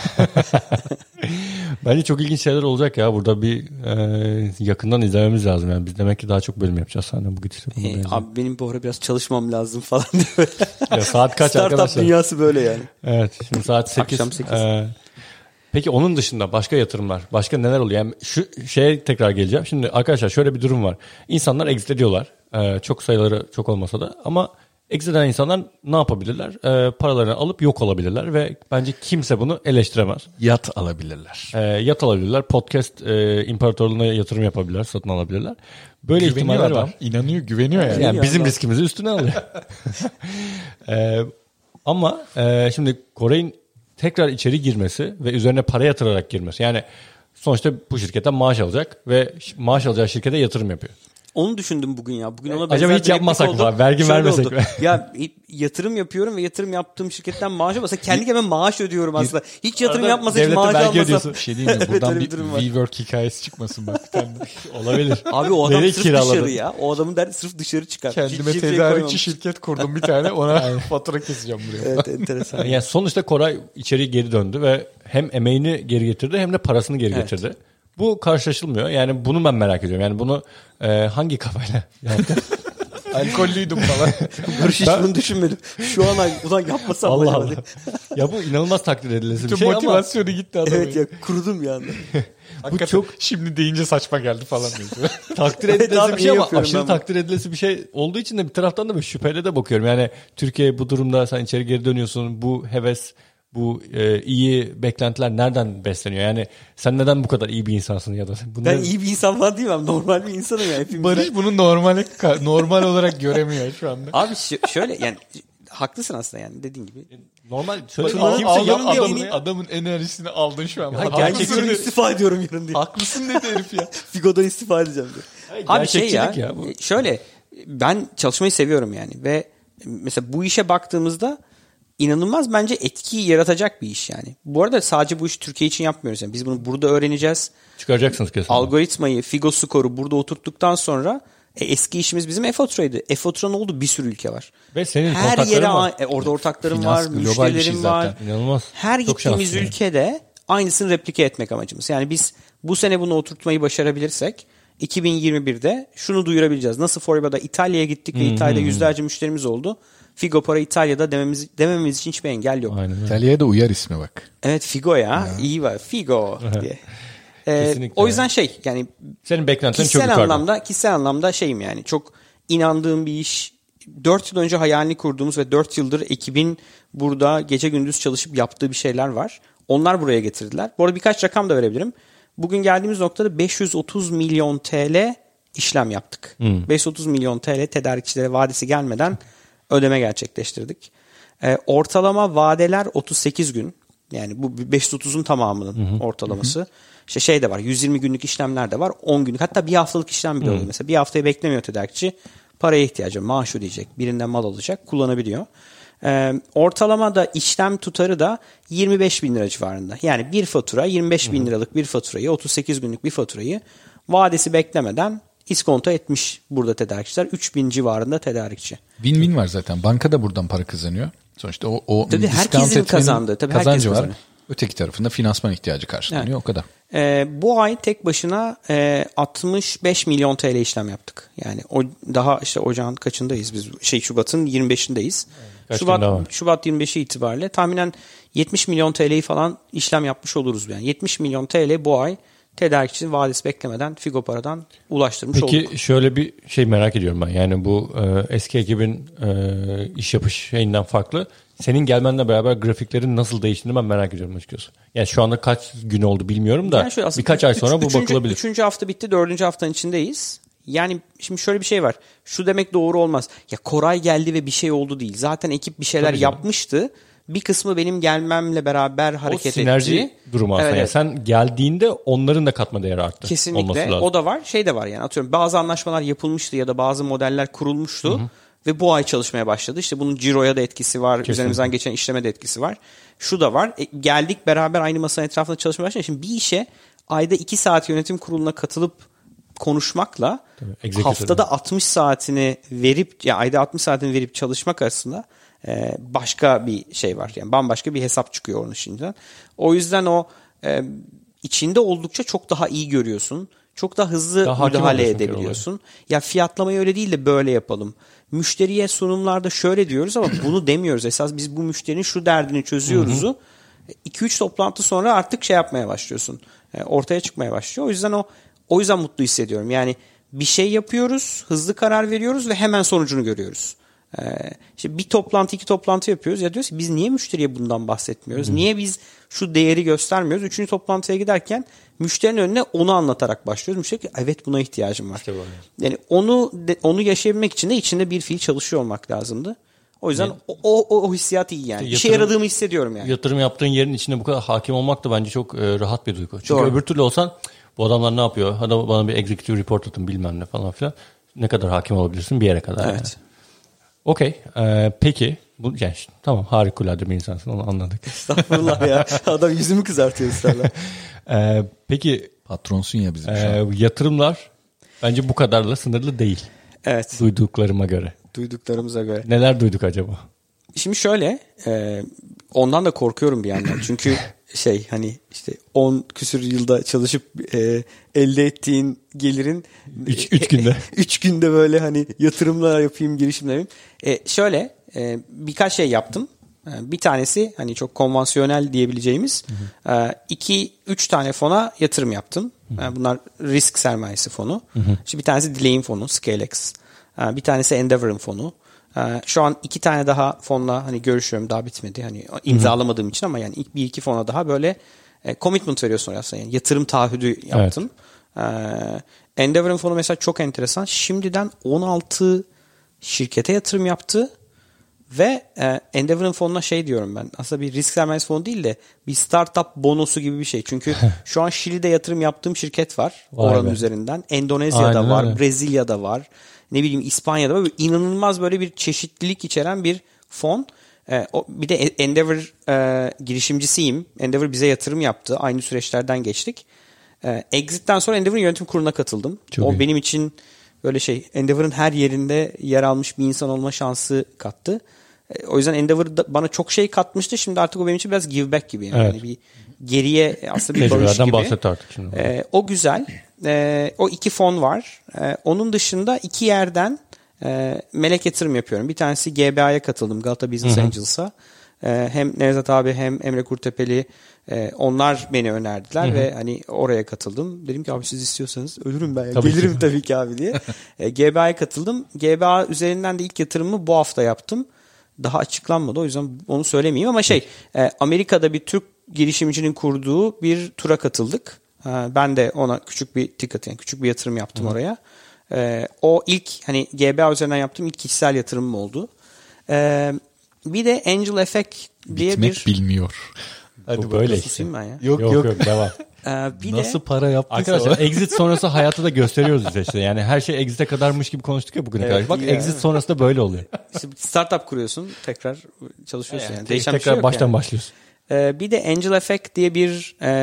Bence çok ilginç şeyler olacak ya. Burada bir e, yakından izlememiz lazım. Yani biz demek ki daha çok bölüm yapacağız senden bu gidişle. Ee, abi benim bu ara biraz çalışmam lazım falan diyor. Ya saat kaç Startup arkadaşlar? Startup dünyası böyle yani. Evet. Şimdi saat sekiz. Akşam sekiz. E, peki onun dışında başka yatırımlar, başka neler oluyor? Yani şu şeye tekrar geleceğim. Şimdi arkadaşlar şöyle bir durum var. İnsanlar exit ediyorlar. Ee, çok sayıları çok olmasa da ama exit eden insanlar ne yapabilirler? Ee, paralarını alıp yok olabilirler ve bence kimse bunu eleştiremez. Yat alabilirler. Ee, yat alabilirler. Podcast e, imparatorluğuna yatırım yapabilirler, satın alabilirler. Böyle güveniyor ihtimaller adam, var. İnanıyor, güveniyor yani. Yani bizim riskimizi üstüne alıyor. ee, Ama e, şimdi Koray'ın tekrar içeri girmesi ve üzerine para yatırarak girmesi. Yani sonuçta bu şirketten maaş alacak ve maaş alacağı şirkete yatırım yapıyor. Onu düşündüm bugün ya. Bugün ona acaba hiç yapmasak mı? Vergi vermesek mi? Ya yatırım yapıyorum ve yatırım yaptığım şirketten maaş almasa kendi kendime maaş ödüyorum aslında. Hiç yatırım yapmasa hiç maaş almasa. Bir şey değil mi? Buradan bir WeWork hikayesi çıkmasın bak bir tane. Olabilir. Abi o adam sırf kiraladı? Dışarı ya. O adamın derdi sırf dışarı çıkar. Kendime hiç tedarikçi şirket kurdum bir tane. Ona fatura keseceğim buraya. Evet, enteresan. Yani sonuçta Koray içeri geri döndü ve hem emeğini geri getirdi hem de parasını geri evet. getirdi. Bu karşılaşılmıyor. Yani bunu ben merak ediyorum. Yani bunu e, hangi kafayla yaptı? Alkollüydüm falan. Barış hiç bunu düşünmedim. Şu an ulan yapmasam Allah mı? Allah. Ya bu inanılmaz takdir edilesi bir şey ama. Motivasyonu gitti adamın. Evet ya kurudum bir anda. Bu çok şimdi deyince saçma geldi falan diyor. Takdir edilesi evet, bir şey ama aşırı takdir edilesi bir şey olduğu için de bir taraftan da bir şüpheyle de bakıyorum. Yani Türkiye bu durumda sen içeri geri dönüyorsun. Bu heves, bu e, iyi beklentiler nereden besleniyor? Yani sen neden bu kadar iyi bir insansın ya da? Bunları... Ben iyi bir insan falan değilim. Normal bir insanım ya. Hepimizden. Barış bunu normal normal olarak göremiyor şu anda. Abi ş- şöyle yani haklısın aslında yani dediğin gibi. Normal şöyle al, kimse al, adamın, adamın enerjisini aldın şu an. Ya gerçekten istifa ediyorum yarın diye. Haklısın dedi herif ya. Figo'dan istifa edeceğim diyor. Hayır, abi şey ya, ya bu. Şöyle ben çalışmayı seviyorum yani ve mesela bu işe baktığımızda İnanılmaz bence etki yaratacak bir iş yani. Bu arada sadece bu işi Türkiye için yapmıyoruz. Yani biz bunu burada öğreneceğiz. Çıkaracaksınız kesinlikle. Algoritmayı, Figo skoru burada oturttuktan sonra e, eski işimiz bizim e-faturaydı. E-fatura ne oldu? Bir sürü ülke var. Ve senin her yere var. E, orada ortaklarım Finans, var, müşterilerim var. İnanılmaz. Her çok gittiğimiz ülkede aynısını replike etmek amacımız. Yani biz bu sene bunu oturtmayı başarabilirsek iki bin yirmi birde şunu duyurabileceğiz. Nasıl Foriba'da İtalya'ya gittik ve hmm. İtalya'da yüzlerce müşterimiz oldu. Figo para İtalya'da dememiz, demememiz için hiçbir engel yok. Aynen. İtalya'ya da uyar ismi bak. Evet Figo ya. ya. İyi var. Figo diye. Ee, o yüzden şey yani senin beklentilerin çok yukarıda. Anlamda, kişisel anlamda şeyim yani çok inandığım bir iş. dört yıl önce hayalini kurduğumuz ve dört yıldır ekibin burada gece gündüz çalışıp yaptığı bir şeyler var. Onlar buraya getirdiler. Bu arada birkaç rakam da verebilirim. Bugün geldiğimiz noktada beş yüz otuz milyon T L işlem yaptık. Hmm. beş yüz otuz milyon T L tedarikçilere vadesi gelmeden ödeme gerçekleştirdik. Ee, ortalama vadeler otuz sekiz gün. Yani bu beş yüz otuzun tamamının hı hı. ortalaması. Hı hı. İşte şey de var. yüz yirmi günlük işlemler de var. on günlük hatta bir haftalık işlem bile oluyor. Mesela bir haftayı beklemiyor tedarikçi. Paraya ihtiyacı var. Maaş ödeyecek. Birinden mal alacak. Kullanabiliyor. Ee, ortalama da işlem tutarı da yirmi beş bin lira civarında. Yani bir fatura yirmi beş bin liralık bir faturayı otuz sekiz günlük bir faturayı vadesi beklemeden iskonto etmiş burada tedarikçiler. üç bin civarında tedarikçi. Win-win var zaten. Banka da buradan para kazanıyor. Sonuçta o, o tabii herkesin kazandığı. Tabii kazancı herkes var. kazanıyor. Öteki tarafında finansman ihtiyacı karşılanıyor. Evet. O kadar. Ee, bu ay tek başına e, altmış beş milyon T L işlem yaptık. Yani o daha işte ocağın kaçındayız biz? Şey Şubat'ın yirmi beşindeyiz. Evet. Şubat Şubat yirmi beşi itibariyle tahminen yetmiş milyon T L'yi falan işlem yapmış oluruz yani. yetmiş milyon T L bu ay tedarikçinin vadesi beklemeden Figo Para'dan ulaştırmış Peki, olduk. Peki şöyle bir şey merak ediyorum ben. Yani bu e, eski ekibin e, iş yapış şeyinden farklı. Senin gelmenle beraber grafiklerin nasıl değiştiğini ben merak ediyorum açıkçası. Yani şu anda kaç gün oldu bilmiyorum da yani şöyle, birkaç üç, ay sonra üç, bu bakılabilir. Üçüncü hafta bitti, dördüncü haftanın içindeyiz. Yani şimdi şöyle bir şey var. Şu demek doğru olmaz. Ya Koray geldi ve bir şey oldu değil. Zaten ekip bir şeyler Tabii yapmıştı. Canım. Bir kısmı benim gelmemle beraber hareket etti. O sinerji etti. durumu aslında. Evet. Yani sen geldiğinde onların da katma değeri arttı. Kesinlikle. O da var. Şey de var yani atıyorum bazı anlaşmalar yapılmıştı ya da bazı modeller kurulmuştu. Hı hı. Ve bu ay çalışmaya başladı. İşte bunun ciroya da etkisi var. Kesinlikle. Üzerimizden geçen işleme de etkisi var. Şu da var. E, geldik beraber aynı masanın etrafında çalışmaya başladık. Şimdi bir işe ayda iki saat yönetim kuruluna katılıp konuşmakla Tabii, haftada altmış saatini verip ya ayda altmış saatini verip çalışmak arasında e, başka bir şey var. Yani bambaşka bir hesap çıkıyor onun içinden. O yüzden o e, içinde oldukça çok daha iyi görüyorsun. Çok daha hızlı daha müdahale edebiliyorsun. Ya fiyatlamayı öyle değil de böyle yapalım. Müşteriye sunumlarda şöyle diyoruz ama bunu demiyoruz. Esas biz bu müşterinin şu derdini çözüyoruzu iki üç toplantı sonra artık şey yapmaya başlıyorsun. Ortaya çıkmaya başlıyor. O yüzden o o yüzden mutlu hissediyorum. Yani bir şey yapıyoruz, hızlı karar veriyoruz ve hemen sonucunu görüyoruz. Ee, işte bir toplantı iki toplantı yapıyoruz. Ya diyoruz ki biz niye müşteriye bundan bahsetmiyoruz? Hı. Niye biz şu değeri göstermiyoruz? Üçüncü toplantıya giderken müşterinin önüne onu anlatarak başlıyoruz. Müşteri ki evet buna ihtiyacım var. İşte yani onu onu yaşayabilmek için de içinde bir fiil çalışıyor olmak lazımdı. O yüzden Evet. o, o, o hissiyat iyi yani. İşte İşe yatırım- yaradığımı hissediyorum yani. Yatırım yaptığın yerin içinde bu kadar hakim olmak da bence çok e, rahat bir duygu. Çünkü Doğru. öbür türlü olsan bu adamlar ne yapıyor? Hadi bana bir executive report atın bilmem ne falan filan. Ne kadar hakim olabilirsin bir yere kadar. Evet. Yani. Okey. Ee, peki. Bu, yani, tamam harikulade bir insansın onu anladık. Estağfurullah ya. Adam yüzümü kızartıyor ısrarla. Ee, peki Patronsun ya bizim e, şu an. yatırımlar bence bu kadarla sınırlı değil. Evet. Duyduklarıma göre. Duyduklarımıza göre. Neler duyduk acaba? Şimdi şöyle e, ondan da korkuyorum bir yandan. Çünkü şey hani işte on küsür yılda çalışıp e, elde ettiğin gelirin Üç- üç günde. üç günde böyle hani yatırımlar yapayım, girişimler yapayım. E, şöyle e, birkaç şey yaptım. E, bir tanesi hani çok konvansiyonel diyebileceğimiz e, iki üç tane fona yatırım yaptım. E, bunlar risk sermayesi fonu. İşte bir tanesi Delay'in fonu, ScaleX. E, bir tanesi Endeavor'ın fonu. Ee, şu an iki tane daha fonla hani görüşüyorum, daha bitmedi hani imzalamadığım için, ama yani ilk bir iki fona daha böyle e, commitment veriyorsun aslında, yani yatırım taahhüdü yaptım. Evet. Ee, Endeavor'ın fonu mesela çok enteresan, şimdiden on altı şirkete yatırım yaptı ve e, Endeavor'ın fonuna şey diyorum ben, aslında bir risk sermayesi fonu değil de bir startup bonosu gibi bir şey, çünkü şu an Şili'de yatırım yaptığım şirket var oranın üzerinden, Endonezya'da Aynen var, öyle. Brezilya'da var, ne bileyim İspanya'da var. Böyle inanılmaz böyle bir çeşitlilik içeren bir fon. Ee, o, bir de Endeavor e, girişimcisiyim. Endeavor bize yatırım yaptı. Aynı süreçlerden geçtik. Ee, Exit'ten sonra Endeavor'ın yönetim kuruluna katıldım. Çok o iyi. benim için böyle şey, Endeavor'ın her yerinde yer almış bir insan olma şansı kattı. Ee, o yüzden Endeavor da bana çok şey katmıştı. Şimdi artık o benim için biraz give back gibi. Yani, Evet. yani bir geriye aslında bir bağış Tecrübelerden gibi. bahset artık şimdi. Ee, o güzel. Ee, o iki fon var. Ee, onun dışında iki yerden e, melek yatırım yapıyorum. Bir tanesi G B A'ya katıldım. Galata Business Angels'a. Ee, hem Nevzat abi hem Emre Kurtepeli e, onlar beni önerdiler. Hı hı. Ve hani oraya katıldım. Dedim ki abi siz istiyorsanız ölürüm ben. Tabii Gelirim ki. tabii ki abi diye. e, G B A'ya katıldım. G B A üzerinden de ilk yatırımımı bu hafta yaptım. Daha açıklanmadı. O yüzden onu söylemeyeyim ama şey, e, Amerika'da bir Türk girişimcinin kurduğu bir tura katıldık. E, ben de ona küçük bir ticket, yani küçük bir yatırım yaptım. Hı. Oraya. E, o ilk hani G B A üzerinden yaptığım ilk kişisel yatırımım oldu. E, bir de Angel Effect diye Bitmek bir... bilmiyor. Hadi bu böyle işte. Susayım ben ya. Yok yok, yok, yok devam. E, bir Nasıl de, para yaptıysa. Arkadaşlar exit sonrası hayatı da gösteriyoruz bize işte. Yani her şey exit'e kadarmış gibi konuştuk ya bugüne Evet, kadar. Bak iyi exit yani. sonrası da böyle oluyor. işte startup kuruyorsun, tekrar çalışıyorsun. Yani. Yani Değişen bir tekrar şey yok baştan yani. başlıyorsun. Ee, bir de Angel Effect diye bir e,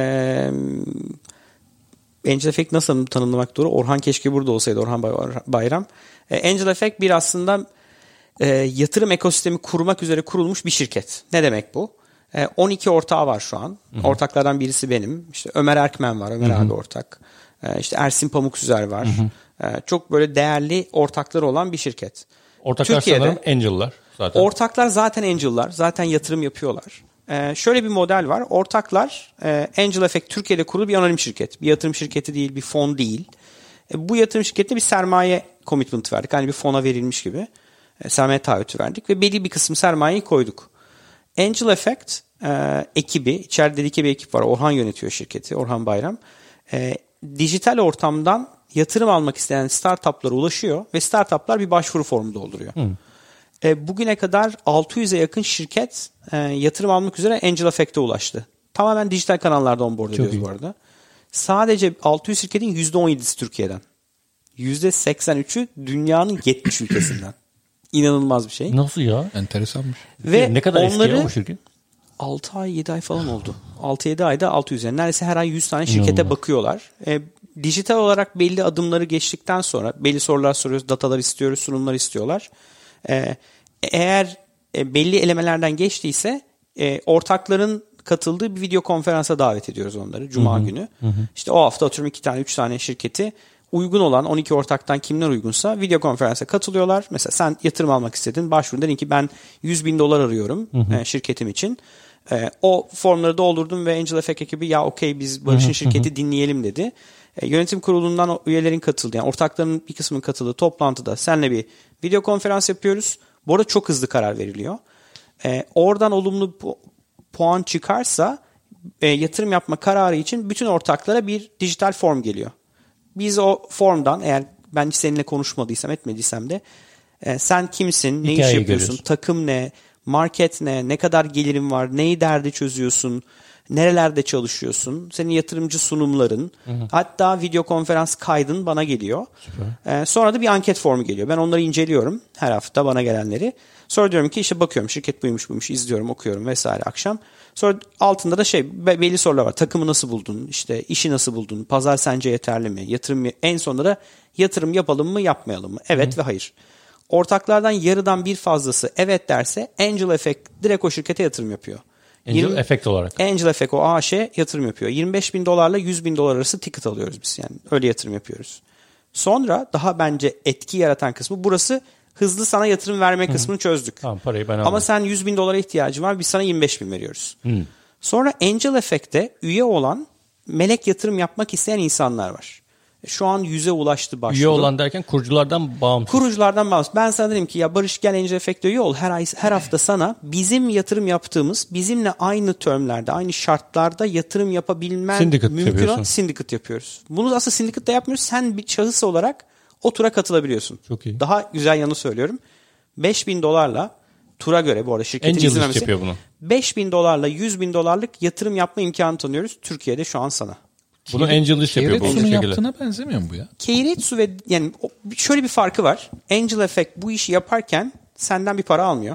Angel Effect nasıl tanımlamak doğru? Orhan keşke burada olsaydı, Orhan Bayram. E, Angel Effect bir aslında e, yatırım ekosistemi kurmak üzere kurulmuş bir şirket. Ne demek bu? E, on iki ortağı var şu an. Hı-hı. Ortaklardan birisi benim. İşte Ömer Erkmen var. Ömer Hı-hı. abi ortak. E, işte Ersin Pamuksüzer var. E, çok böyle değerli ortakları olan bir şirket. Ortaklar Türkiye'de, sanırım Angel'lar zaten. Ortaklar zaten Angel'lar. Zaten yatırım yapıyorlar. Ee, şöyle bir model var. Ortaklar e, Angel Effect Türkiye'de kurulu bir anonim şirket. Bir yatırım şirketi değil, bir fon değil. E, bu yatırım şirketine bir sermaye commitment verdik. Hani bir fona verilmiş gibi. E, sermaye taahhütü verdik ve belli bir kısım sermayeyi koyduk. Angel Effect e, ekibi, içeride dedike bir ekip var. Orhan yönetiyor şirketi, Orhan Bayram. E, dijital ortamdan yatırım almak isteyen startuplara ulaşıyor ve startuplar bir başvuru formu dolduruyor. Hmm. E, bugüne kadar altı yüze yakın şirket e, yatırım almak üzere Angel Effect'e ulaştı. Tamamen dijital kanallarda onboard ediyoruz bu arada. Sadece altı yüz şirketin yüzde on yedisi Türkiye'den. yüzde seksen üçü dünyanın yetmiş ülkesinden. İnanılmaz bir şey. Nasıl ya? Enteresanmış. Ve ne kadar eski ya bu şirket? altı ay yedi ay falan oldu. altı yedi ayda altı yüz. Yani neredeyse her ay yüz tane şirkete İnanılmaz. Bakıyorlar. E, dijital olarak belli adımları geçtikten sonra belli sorular soruyoruz, datalar istiyoruz, sunumlar istiyorlar. E, eğer e, belli elemelerden geçtiyse e, ortakların katıldığı bir video konferansa davet ediyoruz onları Cuma hı hı. günü. Hı hı. İşte o hafta atıyorum iki tane üç tane şirketi uygun olan on iki ortaktan kimler uygunsa video konferansa katılıyorlar. Mesela sen yatırım almak istedin, başvurun, dedin ki ben yüz bin dolar arıyorum hı hı. E, şirketim için. E, o formları doldurdum ve Angel Effect ekibi ya okey biz Barış'ın hı hı. şirketi dinleyelim dedi. E, yönetim kurulundan üyelerin katıldığı, yani ortakların bir kısmının katıldığı toplantıda seninle bir video konferans yapıyoruz. Bu arada çok hızlı karar veriliyor. E, oradan olumlu pu- puan çıkarsa e, yatırım yapma kararı için bütün ortaklara bir dijital form geliyor. Biz o formdan, eğer ben seninle konuşmadıysam etmediysem de E, sen kimsin? Ne Hikayeyi iş yapıyorsun? görüyorsun. Takım ne? Market ne? Ne kadar gelirin var? Neyi derdi çözüyorsun? Nerelerde çalışıyorsun? Senin yatırımcı sunumların. Hı hı. Hatta video konferans kaydın bana geliyor. Ee, sonra da bir anket formu geliyor. Ben onları inceliyorum her hafta bana gelenleri. Sonra diyorum ki işte bakıyorum şirket buymuş buymuş izliyorum okuyorum vesaire akşam. Sonra altında da şey belli sorular var. Takımı nasıl buldun? İşte işi nasıl buldun? Pazar sence yeterli mi? Yatırım en sonunda da yatırım yapalım mı yapmayalım mı? Evet hı. ve hayır. Ortaklardan yarıdan bir fazlası evet derse Angel Effect direkt o şirkete yatırım yapıyor. Angel yirmi, Effect olarak. Angel Effect o A Ş yatırım yapıyor. yirmi beş bin dolarla yüz bin dolar arası ticket alıyoruz biz. Yani öyle yatırım yapıyoruz. Sonra daha bence etki yaratan kısmı burası hızlı sana yatırım verme Hı-hı. kısmını çözdük. Tamam, parayı ben aldım. Ama sen yüz bin dolara ihtiyacın var biz sana yirmi beş bin veriyoruz. Hı. Sonra Angel Effect'te üye olan melek yatırım yapmak isteyen insanlar var. Şu an yüze ulaştı başvuru. Üye olan derken kuruculardan bağımsız. Kuruculardan bağımsız. Ben sana dedim ki ya Barış gel Angel Effect'te üye ol. Her ay her hafta sana bizim yatırım yaptığımız, bizimle aynı termlerde, aynı şartlarda yatırım yapabilmen syndicate mümkün olan syndicate yapıyoruz. Bunu aslında syndicate da yapmıyoruz. Sen bir şahıs olarak o tura katılabiliyorsun. Çok iyi. Daha güzel yanı söylüyorum. beş bin dolarla tura göre bu arada şirketin Angel izin vermesi. yapıyor bunu. beş bin dolarla yüz bin dolarlık yatırım yapma imkanı tanıyoruz Türkiye'de şu an sana. Bunu Angel iş yapıyor bu şekilde. şekilde. Yaptığına benzemiyor mu bu ya? Keiretsu ve yani şöyle bir farkı var. Angel Effect bu işi yaparken senden bir para almıyor.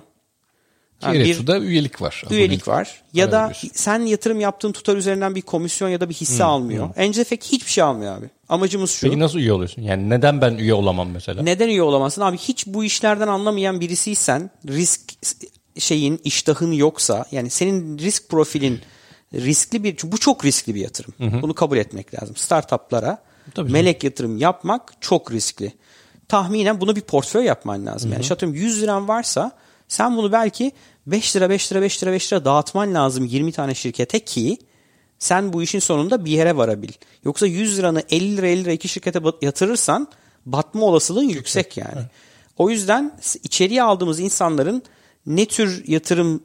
Yani Keiretsu'da üyelik var. Üyelik var. Ya da sen yatırım yaptığın tutar üzerinden bir komisyon ya da bir hisse hmm, almıyor. Hmm. Angel Effect hiçbir şey almıyor abi. Amacımız şu. Peki nasıl üye oluyorsun? Yani neden ben üye olamam mesela? Neden üye olamazsın? Abi hiç bu işlerden anlamayan birisiysen, risk şeyin, iştahın yoksa, yani senin risk profilin riskli bir, bu çok riskli bir yatırım. Hı hı. Bunu kabul etmek lazım. Startuplara Tabii melek canım. yatırım yapmak çok riskli. Tahminen bunu bir portföy yapman lazım. Hı hı. Yani şatıyorum yüz liran varsa sen bunu belki beş lira beş lira beş lira beş lira dağıtman lazım yirmi tane şirkete ki sen bu işin sonunda bir yere varabil. Yoksa yüz liranı elli lira elli lira iki şirkete yatırırsan batma olasılığın yüksek, yüksek yani. Evet. O yüzden içeriye aldığımız insanların ne tür yatırım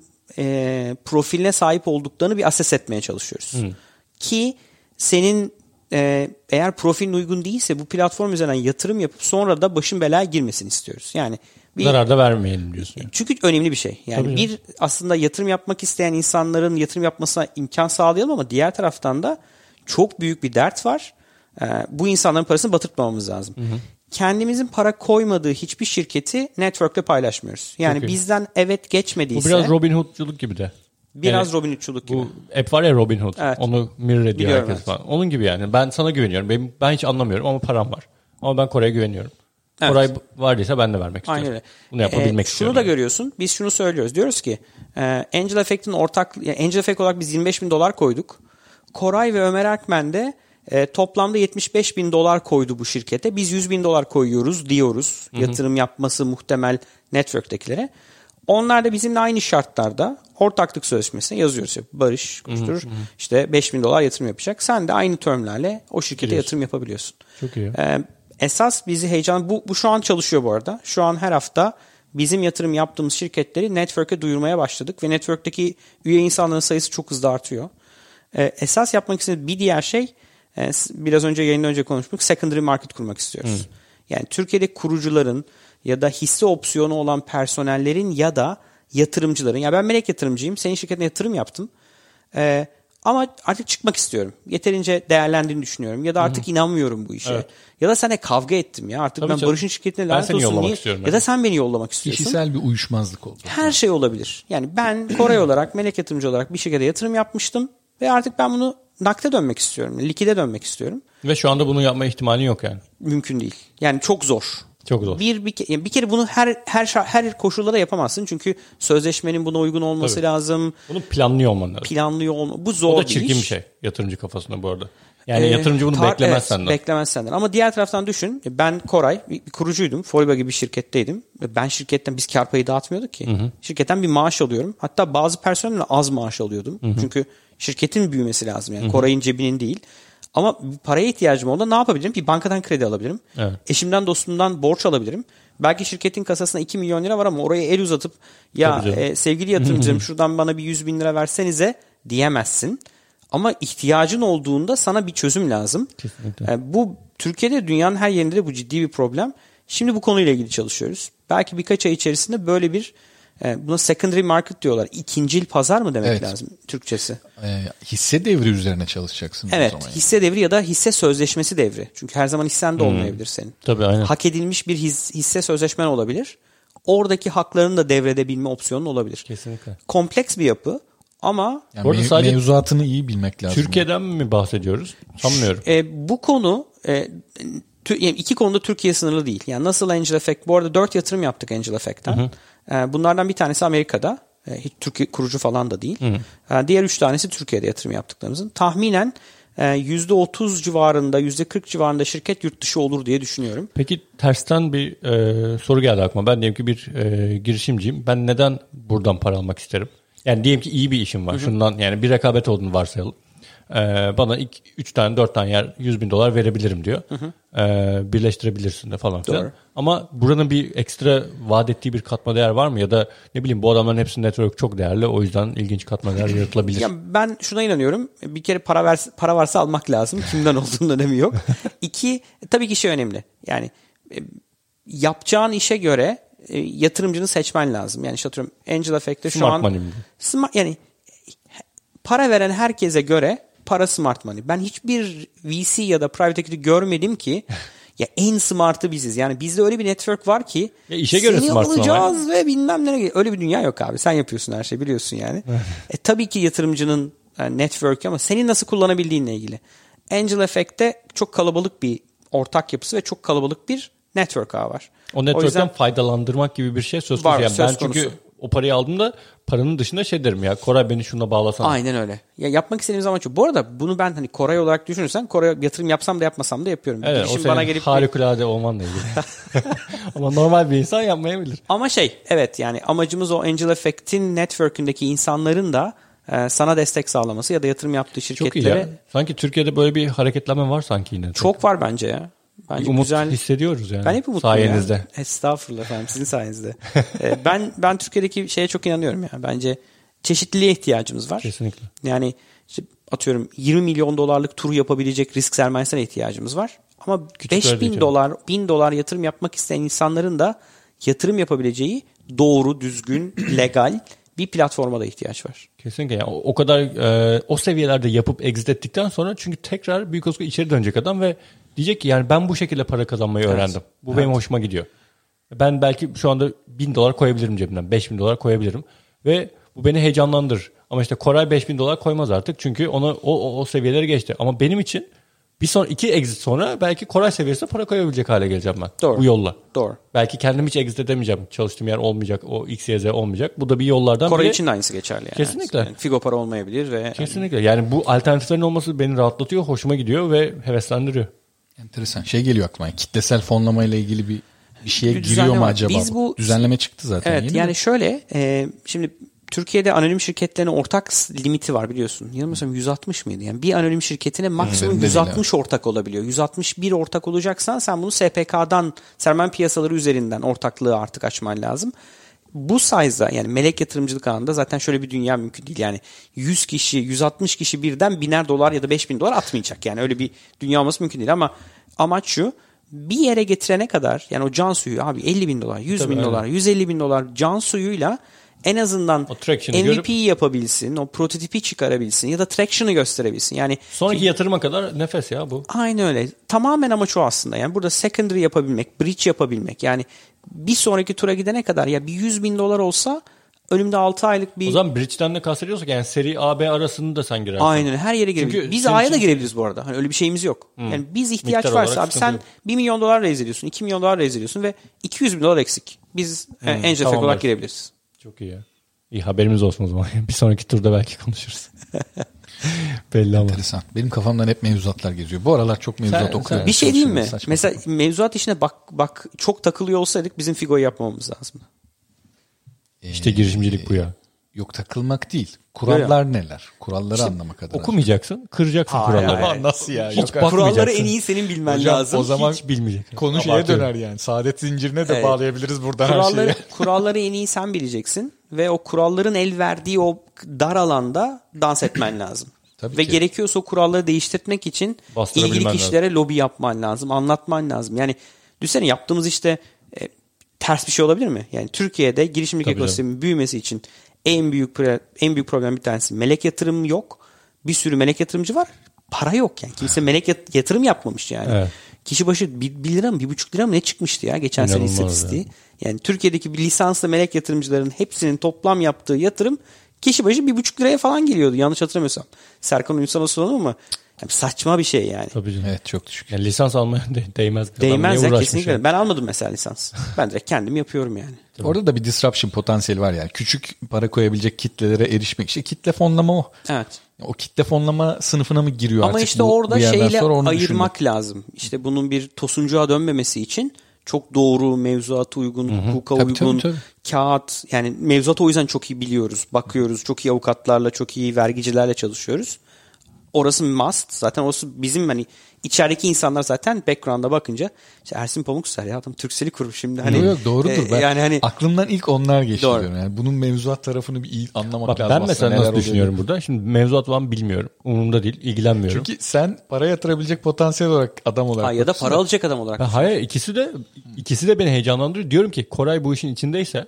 e, profiline sahip olduklarını bir ases etmeye çalışıyoruz. Hmm. Ki senin e, eğer profilin uygun değilse bu platform üzerinden yatırım yapıp sonra da başın belaya girmesini istiyoruz. Yani bir, zarar da vermeyelim diyorsun. Yani. Çünkü önemli bir şey. Yani Tabii bir ya. aslında yatırım yapmak isteyen insanların yatırım yapmasına imkan sağlayalım ama diğer taraftan da çok büyük bir dert var. E, bu insanların parasını batırtmamamız lazım. Hı hı. Kendimizin para koymadığı hiçbir şirketi network'te paylaşmıyoruz. Yani Çok bizden iyi. evet geçmediyse... Bu biraz Robin Hood'culuk gibi de. Biraz yani, Robin Hood'culuk gibi. Bu app var ya Robin Hood. Evet. Onu mirror ediyor Biliyorum herkes evet. falan. Onun gibi yani. Ben sana güveniyorum. Benim, ben hiç anlamıyorum ama param var. Ama ben Koray'a güveniyorum. Evet. Koray vardıysa ben de vermek istiyorum. Aynen öyle. Bunu yapabilmek ee, istiyorum. Şunu da görüyorsun. Biz şunu söylüyoruz. Diyoruz ki Angel Effect'in ortak... Yani Angel Effect olarak biz yirmi beş bin dolar koyduk. Koray ve Ömer Erkmen de E, toplamda yetmiş beş bin dolar koydu bu şirkete. Biz yüz bin dolar koyuyoruz diyoruz. Hı hı. Yatırım yapması muhtemel network'tekilere. Onlar da bizimle aynı şartlarda ortaklık sözleşmesine yazıyoruz. Barış Kuştur işte beş bin dolar yatırım yapacak. Sen de aynı termlerle o şirkete Biliyorsun. yatırım yapabiliyorsun. Çok iyi. E, esas bizi heyecan... Bu, bu şu an çalışıyor bu arada. Şu an her hafta bizim yatırım yaptığımız şirketleri network'e duyurmaya başladık. Ve network'teki üye insanların sayısı çok hızlı artıyor. E, esas yapmak istediğimiz bir diğer şey biraz önce yayından önce konuştuk. Secondary market kurmak istiyoruz. Hmm. Yani Türkiye'de kurucuların ya da hisse opsiyonu olan personellerin ya da yatırımcıların. Ya ben melek yatırımcıyım. Senin şirketine yatırım yaptım. Ee, ama artık çıkmak istiyorum. Yeterince değerlendiğini düşünüyorum. Ya da artık hmm. inanmıyorum bu işe. Evet. Ya da seninle kavga ettim ya. Artık Tabii ben canım. Barış'ın şirketine lanet olsun diye. Ya yani. da sen beni yollamak istiyorsun. Kişisel bir uyuşmazlık oldu. Her şey olabilir. Yani ben Koray olarak melek yatırımcı olarak bir şirkete yatırım yapmıştım. Ve artık ben bunu nakde dönmek istiyorum. Likide dönmek istiyorum. Ve şu anda bunu yapma ihtimalin yok yani. Mümkün değil. Yani çok zor. Çok zor. Bir bir, bir kere bunu her her her koşulda da yapamazsın. Çünkü sözleşmenin buna uygun olması Tabii. lazım. Bunu planlıyor olman lazım. Planlıyor olma. Bu zor bir iş. O da çirkin bir, bir şey yatırımcı kafasında bu arada. Yani ee, yatırımcı bunu tar- beklemez evet, senden. Beklemez senden. Ama diğer taraftan düşün. Ben Koray bir, bir kurucuydum. Foriba gibi bir şirketteydim. Ben şirketten biz kar payı dağıtmıyorduk ki. Hı hı. Şirketten bir maaş alıyorum. Hatta bazı personelle az maaş alıyordum. Hı hı. Çünkü şirketin büyümesi lazım. Yani Koray'ın cebinin değil. Ama paraya ihtiyacım olduğunda ne yapabilirim? Bir bankadan kredi alabilirim. Evet. Eşimden dostumdan borç alabilirim. Belki şirketin kasasına iki milyon lira var ama oraya el uzatıp ya e, sevgili yatırımcım şuradan bana bir yüz bin lira versenize diyemezsin. Ama ihtiyacın olduğunda sana bir çözüm lazım. E, bu Türkiye'de dünyanın her yerinde de bu ciddi bir problem. Şimdi bu konuyla ilgili çalışıyoruz. Belki birkaç ay içerisinde böyle bir e, buna secondary market diyorlar. İkincil pazar mı demek evet. lazım Türkçesi? E, hisse devri üzerine çalışacaksın. Evet. O zaman hisse yani. devri ya da hisse sözleşmesi devri. Çünkü her zaman hissen de hmm. olmayabilir senin. Tabii aynen. Hak edilmiş bir his, hisse sözleşmen olabilir. Oradaki haklarını da devredebilme opsiyonun olabilir. Kesinlikle. Kompleks bir yapı ama yani mev- sadece mevzuatını iyi bilmek lazım. Türkiye'den yani. mi bahsediyoruz? Sanmıyorum. E, bu konu e, tü, yani iki konuda Türkiye sınırlı değil. Yani nasıl Angel Effect? Bu arada dört yatırım yaptık Angel Effect'ten. Hı hı. E, bunlardan bir tanesi Amerika'da. E, hiç Türkiye kurucu falan da değil. Hı hı. E, diğer üç tanesi Türkiye'de yatırım yaptıklarımızın. Tahminen yüzde otuz civarında, yüzde kırk civarında şirket yurt dışı olur diye düşünüyorum. Peki tersten bir e, soru geldi aklıma. Ben diyelim ki bir e, girişimciyim. Ben neden buradan para almak isterim? Yani diyelim ki iyi bir işim var. Hı hı. Şundan yani bir rekabet olduğunu varsayalım. Ee, bana üç tane dört tane yer yüz bin dolar verebilirim diyor. Hı hı. Ee, birleştirebilirsin de falan filan. Ama buranın bir ekstra vaat ettiği bir katma değer var mı? Ya da ne bileyim bu adamların hepsinin network çok değerli. O yüzden ilginç katma değer yaratılabilir. Ya ben şuna inanıyorum. Bir kere para, ver, para varsa almak lazım. Kimden olduğunun önemi yok. İki, tabii ki şey önemli. Yani yapacağın işe göre yatırımcını seçmen lazım. Yani işte atıyorum Angel Effect'te şu smart an... Money mi? Smart yani para veren herkese göre para smart money. Ben hiçbir V C ya da private equity görmedim ki ya en smart'ı biziz. Yani bizde öyle bir network var ki ya işe göre seni smart alacağız ve bilmem ne. Öyle bir dünya yok abi. Sen yapıyorsun her şeyi biliyorsun yani. e, tabii ki yatırımcının yani network ama seni nasıl kullanabildiğinle ilgili. Angel Effect'te çok kalabalık bir ortak yapısı ve çok kalabalık bir network ağı var. O network'ten faydalandırmak gibi bir şey söz konusu. Yani ben çünkü o parayı aldığımda paranın dışında şey derim ya Koray beni şuna bağlasana. Aynen öyle. Ya yapmak istediğim zaman çok. Bu arada bunu ben hani Koray olarak düşünürsen Koray yatırım yapsam da yapmasam da yapıyorum. Evet, o senin bana gelip harikulade olmanla ilgili. Ama normal bir insan yapmayabilir. Ama şey evet yani amacımız o Angel Effect'in network'ündeki insanların da e, sana destek sağlaması ya da yatırım yaptığı şirketlere. Çok iyi ya. Sanki Türkiye'de böyle bir hareketlenme var sanki yine. Çok var bence ya. Bence umut güzel hissediyoruz yani. Ben hep umutluyum sayenizde. Ya. Estağfurullah efendim sizin sayenizde. ben ben Türkiye'deki şeye çok inanıyorum ya. Bence çeşitliliğe ihtiyacımız var. Kesinlikle. Yani işte atıyorum yirmi milyon dolarlık turu yapabilecek risk sermayesine ihtiyacımız var. Ama küçük beş bin dolar, bin dolar yatırım yapmak isteyen insanların da yatırım yapabileceği doğru, düzgün, legal bir platforma da ihtiyaç var. Kesinlikle. Yani o kadar e, o seviyelerde yapıp exit ettikten sonra çünkü tekrar büyük olsun içeri dönecek adam ve diyecek ki yani ben bu şekilde para kazanmayı evet. öğrendim. Bu evet. benim hoşuma gidiyor. Ben belki şu anda bin dolar koyabilirim cebimden. Beş bin dolar koyabilirim. Ve bu beni heyecanlandırır. Ama işte Koray beş bin dolar koymaz artık. Çünkü ona o, o, o seviyeleri geçti. Ama benim için bir son iki exit sonra belki Koray seviyesinde para koyabilecek hale geleceğim ben. Doğru. Bu yolla. Doğru. Belki kendim hiç exit edemeyeceğim. Çalıştığım yer olmayacak. O X Y Z olmayacak. Bu da bir yollardan Koray biri. için de aynısı geçerli yani. Kesinlikle. Yani Figo para olmayabilir ve kesinlikle. Yani bu alternatiflerin olması beni rahatlatıyor, hoşuma gidiyor ve heveslendiriyor. Enteresan. Şey geliyor aklıma. Kitlesel fonlama ile ilgili bir bir şeye bir giriyor mu acaba? Biz bu düzenleme çıktı zaten. Evet. Yeni yani mi? şöyle e, şimdi Türkiye'de anonim şirketlerine ortak limiti var biliyorsun. Yanılmıyorsam yüz altmış mıydı? Yani bir anonim şirketine maksimum hmm, yüz altmış ortak olabiliyor. yüz altmış bir ortak olacaksan sen bunu S P K'dan sermaye piyasaları üzerinden ortaklığı artık açman lazım. Bu size'da yani melek yatırımcılık alanında zaten şöyle bir dünya mümkün değil. Yani yüz kişi, yüz altmış kişi birden biner dolar ya da beş bin dolar atmayacak. Yani öyle bir dünya olması mümkün değil ama amaç şu. Bir yere getirene kadar yani o can suyu abi elli bin dolar, yüz Tabii bin öyle. dolar, yüz elli bin dolar can suyuyla en azından M V P'yi yapabilsin, o prototipi çıkarabilsin ya da traction'ı gösterebilsin. Yani sonraki ki, yatırıma kadar nefes ya bu. Aynen öyle. Tamamen amaç o aslında. Yani burada secondary yapabilmek, bridge yapabilmek. Yani bir sonraki tura gidene kadar ya bir yüz bin dolar olsa önümde altı aylık bir... O zaman bridge'den de kastediyorsak yani seri A B arasını da sen girersin. Aynen her yere girebiliriz. Biz A'ya da girebiliriz bu arada. Hani öyle bir şeyimiz yok. Hmm. Yani biz ihtiyaç Miktar varsa abi sen yok. bir milyon dolar raise ediyorsun, iki milyon dolar raise ediyorsun ve iki yüz bin dolar eksik. Biz hmm, Angel Effect tamam olarak girebiliriz. Çok iyi ya. İyi haberimiz olsun o zaman. Bir sonraki turda belki konuşuruz. Belli ama. Enteresan. Benim kafamdan hep mevzuatlar geziyor. Bu aralar çok mevzuat sen, okuyorum. Bir şey diyeyim mi? Mesela saçma. Mevzuat işine bak bak çok takılıyor olsaydık bizim Figo'yu yapmamamız lazım. İşte ee, girişimcilik bu ya. Yok takılmak değil. Kurallar ya. Neler? Kuralları işte, anlamak adına. Okumayacaksın, kıracaksın ha, kuralları. Ya, nasıl ya? Hiç Yok, kuralları en iyi senin bilmen Hocam, lazım. O zaman hiç bilmeyecek. Konu şeye döner yani. Saadet zincirine de evet. bağlayabiliriz buradan kuralları, her şeyi. Kuralları en iyi sen bileceksin ve o kuralların el verdiği o dar alanda dans etmen lazım. Tabii ve ki. Gerekiyorsa o kuralları değiştirmek için ilgili kişilere lazım. Lobi yapman lazım, anlatman lazım. Yani Düşünsene yaptığımız işte e, ters bir şey olabilir mi? Yani Türkiye'de girişimcilik Tabii ekosistemin büyümesi için en büyük en büyük problem bir tanesi melek yatırım yok. Bir sürü melek yatırımcı var. Para yok yani. Kimse melek yatırım yapmamış yani. Evet. Kişi başı bir, bir lira mı bir buçuk lira mı ne çıkmıştı ya geçen İnanılmaz sene istatistiği. Yani. yani Türkiye'deki bir lisanslı melek yatırımcıların hepsinin toplam yaptığı yatırım kişi başı bir buçuk liraya falan geliyordu. Yanlış hatırlamıyorsam. Serkan Ünsal'a soralım ama yani saçma bir şey yani. Tabii canım. Evet çok düşük. Yani lisans almaya de, değmez. Değmez ya kesinlikle. Yani. Ben almadım mesela lisans. Ben direkt kendim yapıyorum yani. Tabii. Orada da bir disruption potansiyeli var yani. Küçük para koyabilecek kitlelere erişmek. İşte kitle fonlama o. Evet. O kitle fonlama sınıfına mı giriyor Ama artık? Ama işte bu, orada şeyle ayırmak düşündüm. lazım. İşte bunun bir tosuncuğa dönmemesi için çok doğru, mevzuata uygun, hukuka tabii, uygun, tabii, tabii. kağıt. Yani mevzuatı o yüzden çok iyi biliyoruz. Bakıyoruz. Çok iyi avukatlarla, çok iyi vergicilerle çalışıyoruz. Orası must. Zaten orası bizim hani içerideki insanlar zaten background'a bakınca işte Ersin Pamukser ya adam Turkcell'i kurmuş şimdi. Hani, yok yok doğrudur. E, ben yani hani, aklımdan ilk onlar geçti diyorum. Yani bunun mevzuat tarafını bir iyi anlamak Bak, lazım. Ben mesela nasıl düşünüyorum oluyor. Burada? Şimdi mevzuat falan bilmiyorum. Umurumda değil. İlgilenmiyorum. Çünkü sen para yatırabilecek potansiyel olarak adam olarak. Ha, ya da para alacak adam olarak. Ben, hayır ikisi de ikisi de beni heyecanlandırıyor. Diyorum ki Koray bu işin içindeyse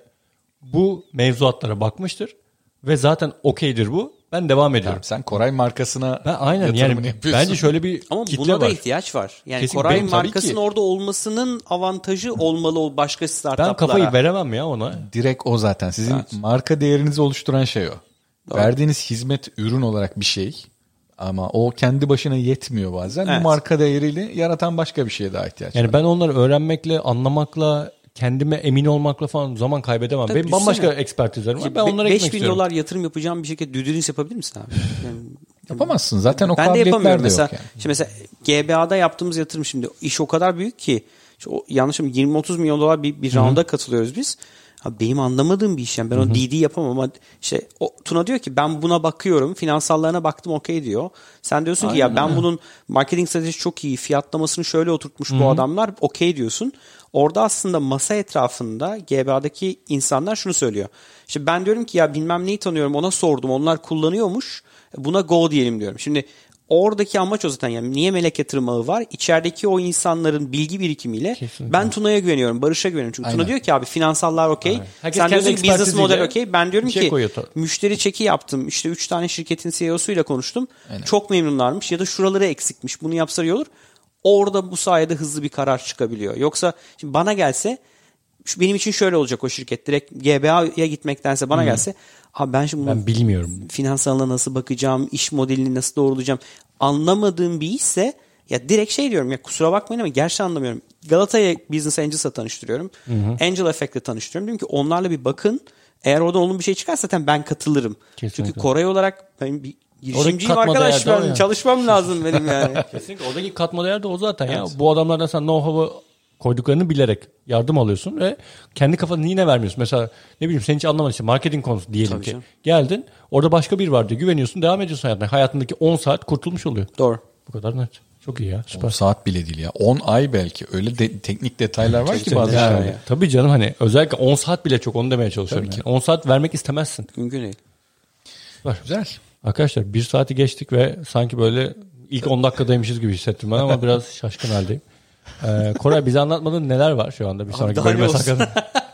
bu mevzuatlara bakmıştır ve zaten okeydir bu. Ben devam ediyorum. Tamam, sen Koray markasına ben aynen yani yapıyorsun. Bence şöyle bir ama kitle buna var. da ihtiyaç var. Yani Kesin, Koray benim, markasının orada olmasının avantajı olmalı o başka startuplara. Ben kafayı veremem ya ona. Direkt o zaten. Sizin evet. marka değerinizi oluşturan şey o. Doğru. Verdiğiniz hizmet ürün olarak bir şey. Ama o kendi başına yetmiyor bazen. Evet. Bu marka değeriyle yaratan başka bir şeye daha ihtiyaç yani var. Yani ben onları öğrenmekle, anlamakla, kendime emin olmakla falan zaman kaybedemem. Tabii, benim bambaşka ekspertizlerim var. Ben onlara gitmek istiyorum. beş bin dolar yatırım yapacağım bir şirket due diligence yapabilir misin abi? Yani, yapamazsın. Zaten o ben kabiliyetler de mesela, yok yani. Şimdi mesela G B A'da yaptığımız yatırım şimdi iş o kadar büyük ki o, yanlışım yirmi otuz milyon dolar bir, bir rounda katılıyoruz biz. Abi benim anlamadığım bir iş yani ben Hı-hı. o D D yapamam ama işte o, Tuna diyor ki ben buna bakıyorum finansallarına baktım okey diyor. Sen diyorsun Aynen, ki ya ben öyle. bunun marketing stratejisi çok iyi fiyatlamasını şöyle oturtmuş Hı-hı. bu adamlar okey diyorsun. Orada aslında masa etrafında G B A'daki insanlar şunu söylüyor. İşte ben diyorum ki ya bilmem neyi tanıyorum ona sordum onlar kullanıyormuş buna go diyelim diyorum. Şimdi oradaki amaç o zaten yani niye melek yatırım ağı var? İçerideki o insanların bilgi birikimiyle Kesinlikle. ben Tuna'ya güveniyorum, Barış'a güveniyorum. Çünkü Aynen. Tuna diyor ki abi finansallar okey. Sen diyorsun ki business model okey. Ben diyorum ki koyuyor. müşteri çeki yaptım. İşte üç tane şirketin C E O'suyla konuştum. Aynen. Çok memnunlarmış ya da şuraları eksikmiş. Bunu yapsa iyi olur. Orada bu sayede hızlı bir karar çıkabiliyor. Yoksa şimdi bana gelse benim için şöyle olacak o şirket. Direkt G B A'ya gitmektense bana hmm. gelse abi ben şimdi ben bilmiyorum. Finansalına nasıl bakacağım, iş modelini nasıl doğrulayacağım anlamadığım bir işse ya direkt şey diyorum ya kusura bakmayın ama gerçekten anlamıyorum. Galata'ya Business Angels'la tanıştırıyorum. Hı hı. Angel Effect'le tanıştırıyorum. Diyorum ki onlarla bir bakın. Eğer orada olumlu bir şey çıkarsa zaten ben katılırım. Kesinlikle. Çünkü Koray olarak ben bir girişimciyim arkadaş ben yani. Çalışmam lazım benim yani. Kesinlikle oradaki katma değer de o zaten evet. ya. Bu adamlardan sen know-how'ı koyduklarını bilerek yardım alıyorsun ve kendi kafanı yine vermiyorsun. Mesela ne bileyim sen hiç anlamadın işte marketing konusu diyelim Tabii ki. Canım. Geldin orada başka biri var diye güveniyorsun devam ediyorsun hayatına. Hayatındaki on saat kurtulmuş oluyor. Doğru. Bu kadar net. Çok iyi ya. Süper. on saat bile değil ya. on ay belki. Öyle de, teknik detaylar var ki bazı şeyler. Ya. Tabii canım hani özellikle on saat bile çok onu demeye çalışıyorum. Yani. on saat vermek istemezsin. Mümkün değil. Süper. Güzel. Arkadaşlar bir saati geçtik ve sanki böyle ilk on dakikadaymışız gibi hissettim ben ama biraz şaşkın haldeyim. Ee, Koray bize anlatmadığın neler var şu anda bir sonraki bölüme sakın.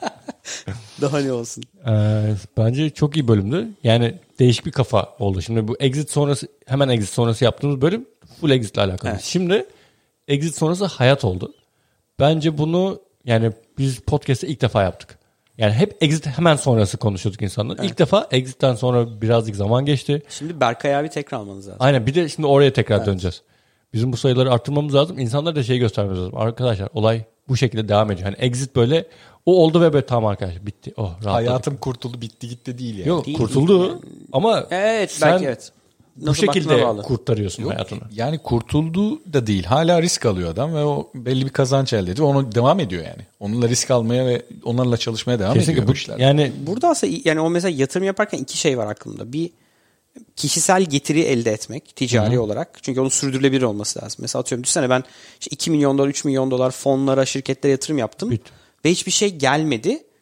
Daha ne olsun. Ee, bence çok iyi bölümdü. Yani değişik bir kafa oldu. Şimdi bu exit sonrası hemen exit sonrası yaptığımız bölüm full exit ile alakalı. Evet. Şimdi exit sonrası hayat oldu. Bence bunu yani biz podcast'te ilk defa yaptık. Yani hep exit hemen sonrası konuşuyorduk insanlar. Evet. İlk defa exit'ten sonra birazcık zaman geçti. Şimdi Berkay abi tekrar almanız lazım. Aynen bir de şimdi oraya tekrar evet. döneceğiz. Bizim bu sayıları arttırmamız lazım. İnsanlara da şey göstermemiz lazım. Arkadaşlar olay bu şekilde devam ediyor. Hani exit böyle o oldu ve böyle tamam arkadaşlar bitti. Oh, hayatım kurtuldu bitti gitti değil yani. Yok değil, kurtuldu değil. ama evet, sen belki evet. bu şekilde kurtarıyorsun Yok, hayatını. Yani kurtuldu da değil. Hala risk alıyor adam ve o belli bir kazanç elde ediyor. Onu devam ediyor yani. Onunla risk almaya ve onlarla çalışmaya devam Kesinlikle ediyor bu işler. Yani burada aslında yani o mesela yatırım yaparken iki şey var aklımda. Bir kişisel getiri elde etmek ticari Hı-hı. olarak. Çünkü onun sürdürülebilir olması lazım. Mesela atıyorum düşünsene ben işte iki milyon dolar, üç milyon dolar fonlara, şirketlere yatırım yaptım. Bit. Ve hiçbir şey gelmedi.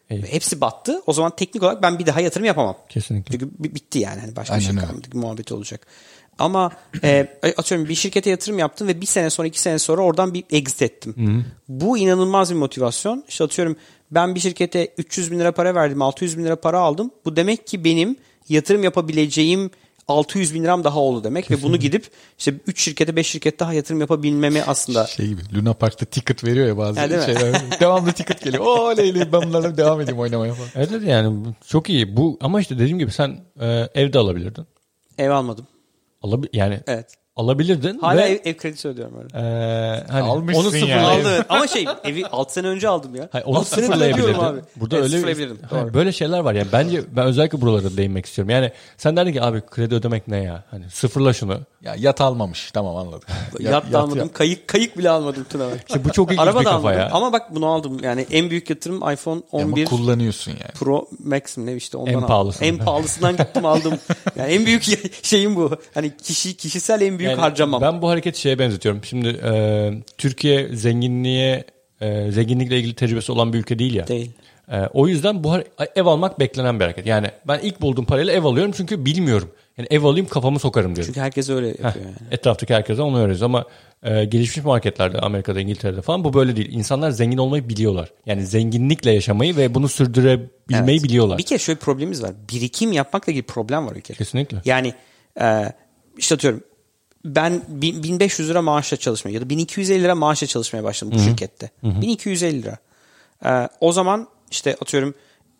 Evet. Hepsi battı. O zaman teknik olarak ben bir daha yatırım yapamam. Kesinlikle. Çünkü bitti yani. Hani başka Aynen bir şey öyle. kalmadı. Muhabbeti olacak. Ama e, atıyorum bir şirkete yatırım yaptım ve bir sene sonra iki sene sonra oradan bir exit ettim. Hı-hı. Bu inanılmaz bir motivasyon. İşte atıyorum ben bir şirkete üç yüz bin lira para verdim, altı yüz bin lira para aldım. Bu demek ki benim yatırım yapabileceğim altı yüz bin liram daha oldu demek. Kesinlikle. Ve bunu gidip işte üç şirkete beş şirkete daha yatırım yapabilmemi aslında. Şey gibi Luna Park'ta ticket veriyor ya bazı yani şeyler. Devamlı ticket geliyor. Oley ben bunlarla devam edeyim oynamaya falan. Evet yani çok iyi. Bu ama işte dediğim gibi sen e, evde alabilirdin. Ev almadım. Alabi yani evet. Alabilirdin. Hala ve, ev, ev kredisi ödüyorum öyle. E, hani Almışsın onu sıfırlayıp. yani. Aldım. Ama şey evi altı sene önce aldım ya. Hayır, onu altı senedir sıfırlayabilirdin. ödüyorum abi. Burada evet, öyle hani böyle şeyler var yani. Bence ben özellikle buralara değinmek istiyorum. Yani sen derdin ki abi kredi ödemek ne ya? Hani sıfırla şunu. Ya yat almamış. Tamam anladım. Yat, yat da almadım. Yat. Kayık kayık bile almadım Tuna. İşte bu çok ilginç Araba bir da kafa almadım. ya. Ama bak bunu aldım. Yani en büyük yatırım iPhone on bir. Ama kullanıyorsun yani. Pro Max mi ne işte ondan en aldım. pahalısı. En pahalısından gittim aldım. Yani en büyük şeyim bu. Hani kişi kişisel en büyük yani harcamam. Ben bu hareketi şeye benzetiyorum. Şimdi e, Türkiye zenginliğe e, zenginlikle ilgili tecrübesi olan bir ülke değil ya. Değil. E, o yüzden bu ev almak beklenen bir hareket. Yani ben ilk bulduğum parayla ev alıyorum çünkü bilmiyorum. Yani ev alayım kafamı sokarım diyorum. Çünkü herkes öyle yapıyor Heh, yani. Etraftaki herkese onu öğretiyoruz ama e, gelişmiş marketlerde Amerika'da, İngiltere'de falan bu böyle değil. İnsanlar zengin olmayı biliyorlar. Yani zenginlikle yaşamayı ve bunu sürdürebilmeyi evet. biliyorlar. Bir kere şöyle bir problemimiz var. Birikim yapmakla ilgili problem var ülkede. Kesinlikle. Yani e, işte atıyorum ben bin beş yüz lira maaşla çalışmaya ya da bin iki yüz elli lira maaşla çalışmaya başladım bu Hı-hı. şirkette. Hı-hı. bin iki yüz elli lira. Ee, o zaman işte atıyorum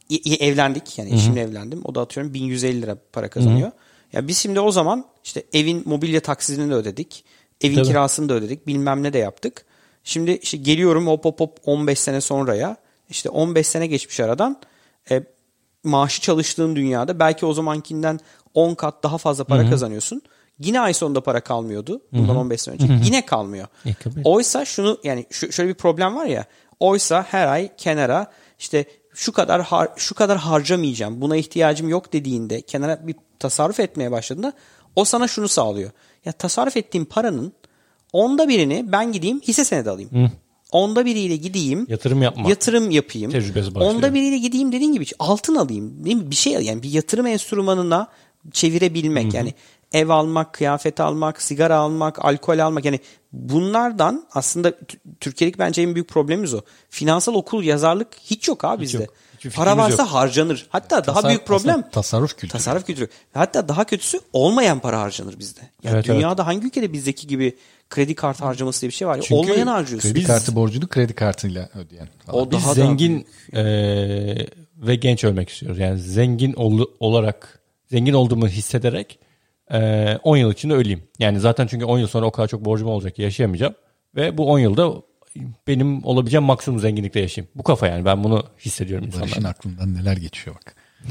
evlendik yani eşimle evlendim. O da atıyorum bin yüz elli lira para kazanıyor. Hı-hı. Ya biz şimdi o zaman işte evin mobilya taksidini de ödedik. Evin Tabii. kirasını da ödedik. Bilmem ne de yaptık. Şimdi işte geliyorum hop hop hop on beş sene sonraya. İşte on beş sene geçmiş aradan. E, maaşı çalıştığın dünyada belki o zamankinden on kat daha fazla para Hı-hı. kazanıyorsun. Yine ay sonunda para kalmıyordu. Bundan Hı-hı. on beş sene önce. Hı-hı. Yine kalmıyor. E, oysa şunu yani şu, şöyle bir problem var ya. Oysa her ay kenara işte şu kadar har, şu kadar harcamayacağım. Buna ihtiyacım yok dediğinde kenara bir tasarruf etmeye başladığında o sana şunu sağlıyor. Ya tasarruf ettiğim paranın onda birini ben gideyim hisse senedi alayım. Hı. Onda biriyle gideyim. Yatırım yapma. Yatırım yapayım. Tecrübesi başlıyor. Onda biriyle gideyim dediğin gibi altın alayım. Değil mi? Bir şey yani bir yatırım enstrümanına çevirebilmek. Hı hı. Yani ev almak, kıyafet almak, sigara almak, alkol almak yani bunlardan aslında Türkiye'deki bence en büyük problemimiz o. Finansal okul yazarlık hiç yok abi hiç bizde. Yok. Para varsa yok. Harcanır. Hatta Tasar, daha büyük problem tasar, tasarruf kültürü. Tasarruf kültürü. Hatta daha kötüsü olmayan para harcanır bizde. Yani evet, dünyada evet. hangi ülkede bizdeki gibi kredi kartı harcaması diye bir şey var ya. Çünkü olmayan harcıyorsun. Kredi kartı borcunu kredi kartıyla ödeyen. O Biz daha zengin daha e, ve genç ölmek istiyoruz. Yani zengin ol, olarak zengin olduğumu hissederek on yıl içinde öleyim. Yani zaten çünkü on yıl sonra o kadar çok borcum olacak ki yaşayamayacağım. Ve bu on yılda benim olabileceğim maksimum zenginlikle yaşayayım. Bu kafa yani ben bunu hissediyorum insanlardan. Barış'ın aklından neler geçiyor bak.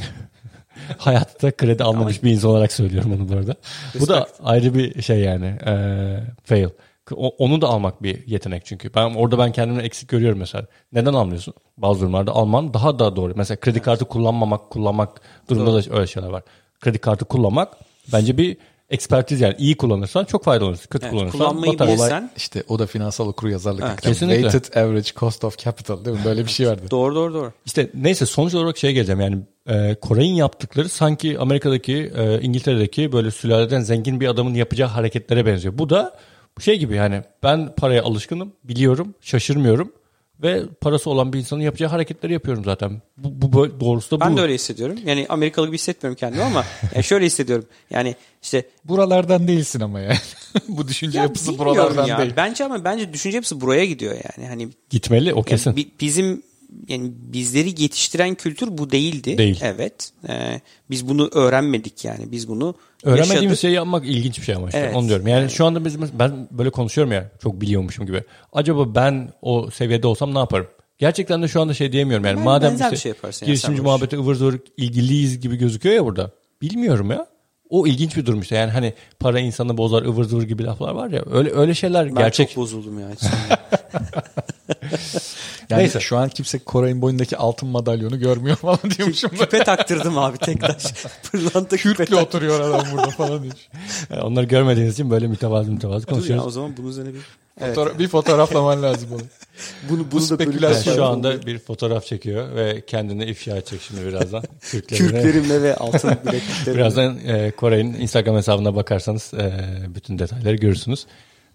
Hayatta kredi almamış bir insan olarak söylüyorum bunu bu arada. Bu da ayrı bir şey yani. E, fail. O, onu da almak bir yetenek çünkü. Ben orada ben kendimi eksik görüyorum mesela. Neden almıyorsun? Bazı durumlarda alman daha da doğru. Mesela kredi kartı kullanmamak, kullanmak durumunda doğru. Da öyle şeyler var. Kredi kartı kullanmak bence bir ekspertiz yani. İyi kullanırsan çok faydalanırsın. Kötü evet, kullanırsan batar. Olay, işte o da finansal okuryazarlık. Evet, kesinlikle. Weighted average cost of capital değil mi? Böyle bir şey vardı. doğru doğru doğru. İşte neyse sonuç olarak şeye geleceğim yani e, Koray'ın yaptıkları sanki Amerika'daki, e, İngiltere'deki böyle sülaleden zengin bir adamın yapacağı hareketlere benziyor. Bu da şey gibi yani ben paraya alışkınım, biliyorum, şaşırmıyorum. Ve parası olan bir insanın yapacağı hareketleri yapıyorum zaten. Bu, bu doğrusu da bu. Ben de öyle hissediyorum. Yani Amerikalı gibi hissetmiyorum kendimi ama yani şöyle hissediyorum. Yani işte buralardan değilsin ama yani. Bu düşünce ya yapısı buralardan ya. değil. Bence ama bence düşünce yapısı buraya gidiyor yani. Hani gitmeli o kesin. Yani bizim yani bizleri yetiştiren kültür bu değildi. Değil. Evet. Ee, biz bunu öğrenmedik yani. Biz bunu öğrenmediğimiz şeyi yapmak ilginç bir şey ama işte evet. Onu diyorum. Yani evet. Şu anda biz, ben böyle konuşuyorum ya çok biliyormuşum gibi. Acaba ben o seviyede olsam ne yaparım? Gerçekten de şu anda şey diyemiyorum yani. Ben madem işte şey girişimci muhabbeti ıvır zıvır ilgiliyiz gibi gözüküyor ya burada. Bilmiyorum ya. O ilginç bir durum işte. Yani hani para insanı bozar ıvır zıvır gibi laflar var ya. Öyle öyle şeyler ben gerçek. Ben çok bozuldum ya. Yani Neyse. şu an kimse Koray'ın boynundaki altın madalyonu görmüyor falan diyormuşum. Küpe taktırdım abi tek taş. Pırlanta küpe Kürkle oturuyor adam burada falan diyor. Yani onları görmediğiniz için böyle mütevazı mütevazı konuşuyoruz. Ya, o zaman bunun üzerine bir... Fotoğraf, evet. Bir fotoğraflaman lazım onu. Bunu, bunu Bu da spekülasyon. Yani şu anda bir fotoğraf çekiyor ve kendini ifşa edecek şimdi birazdan. Kürklerimle ve altın bilekliklerimle. Birazdan e, Koray'ın Instagram hesabına bakarsanız e, bütün detayları görürsünüz.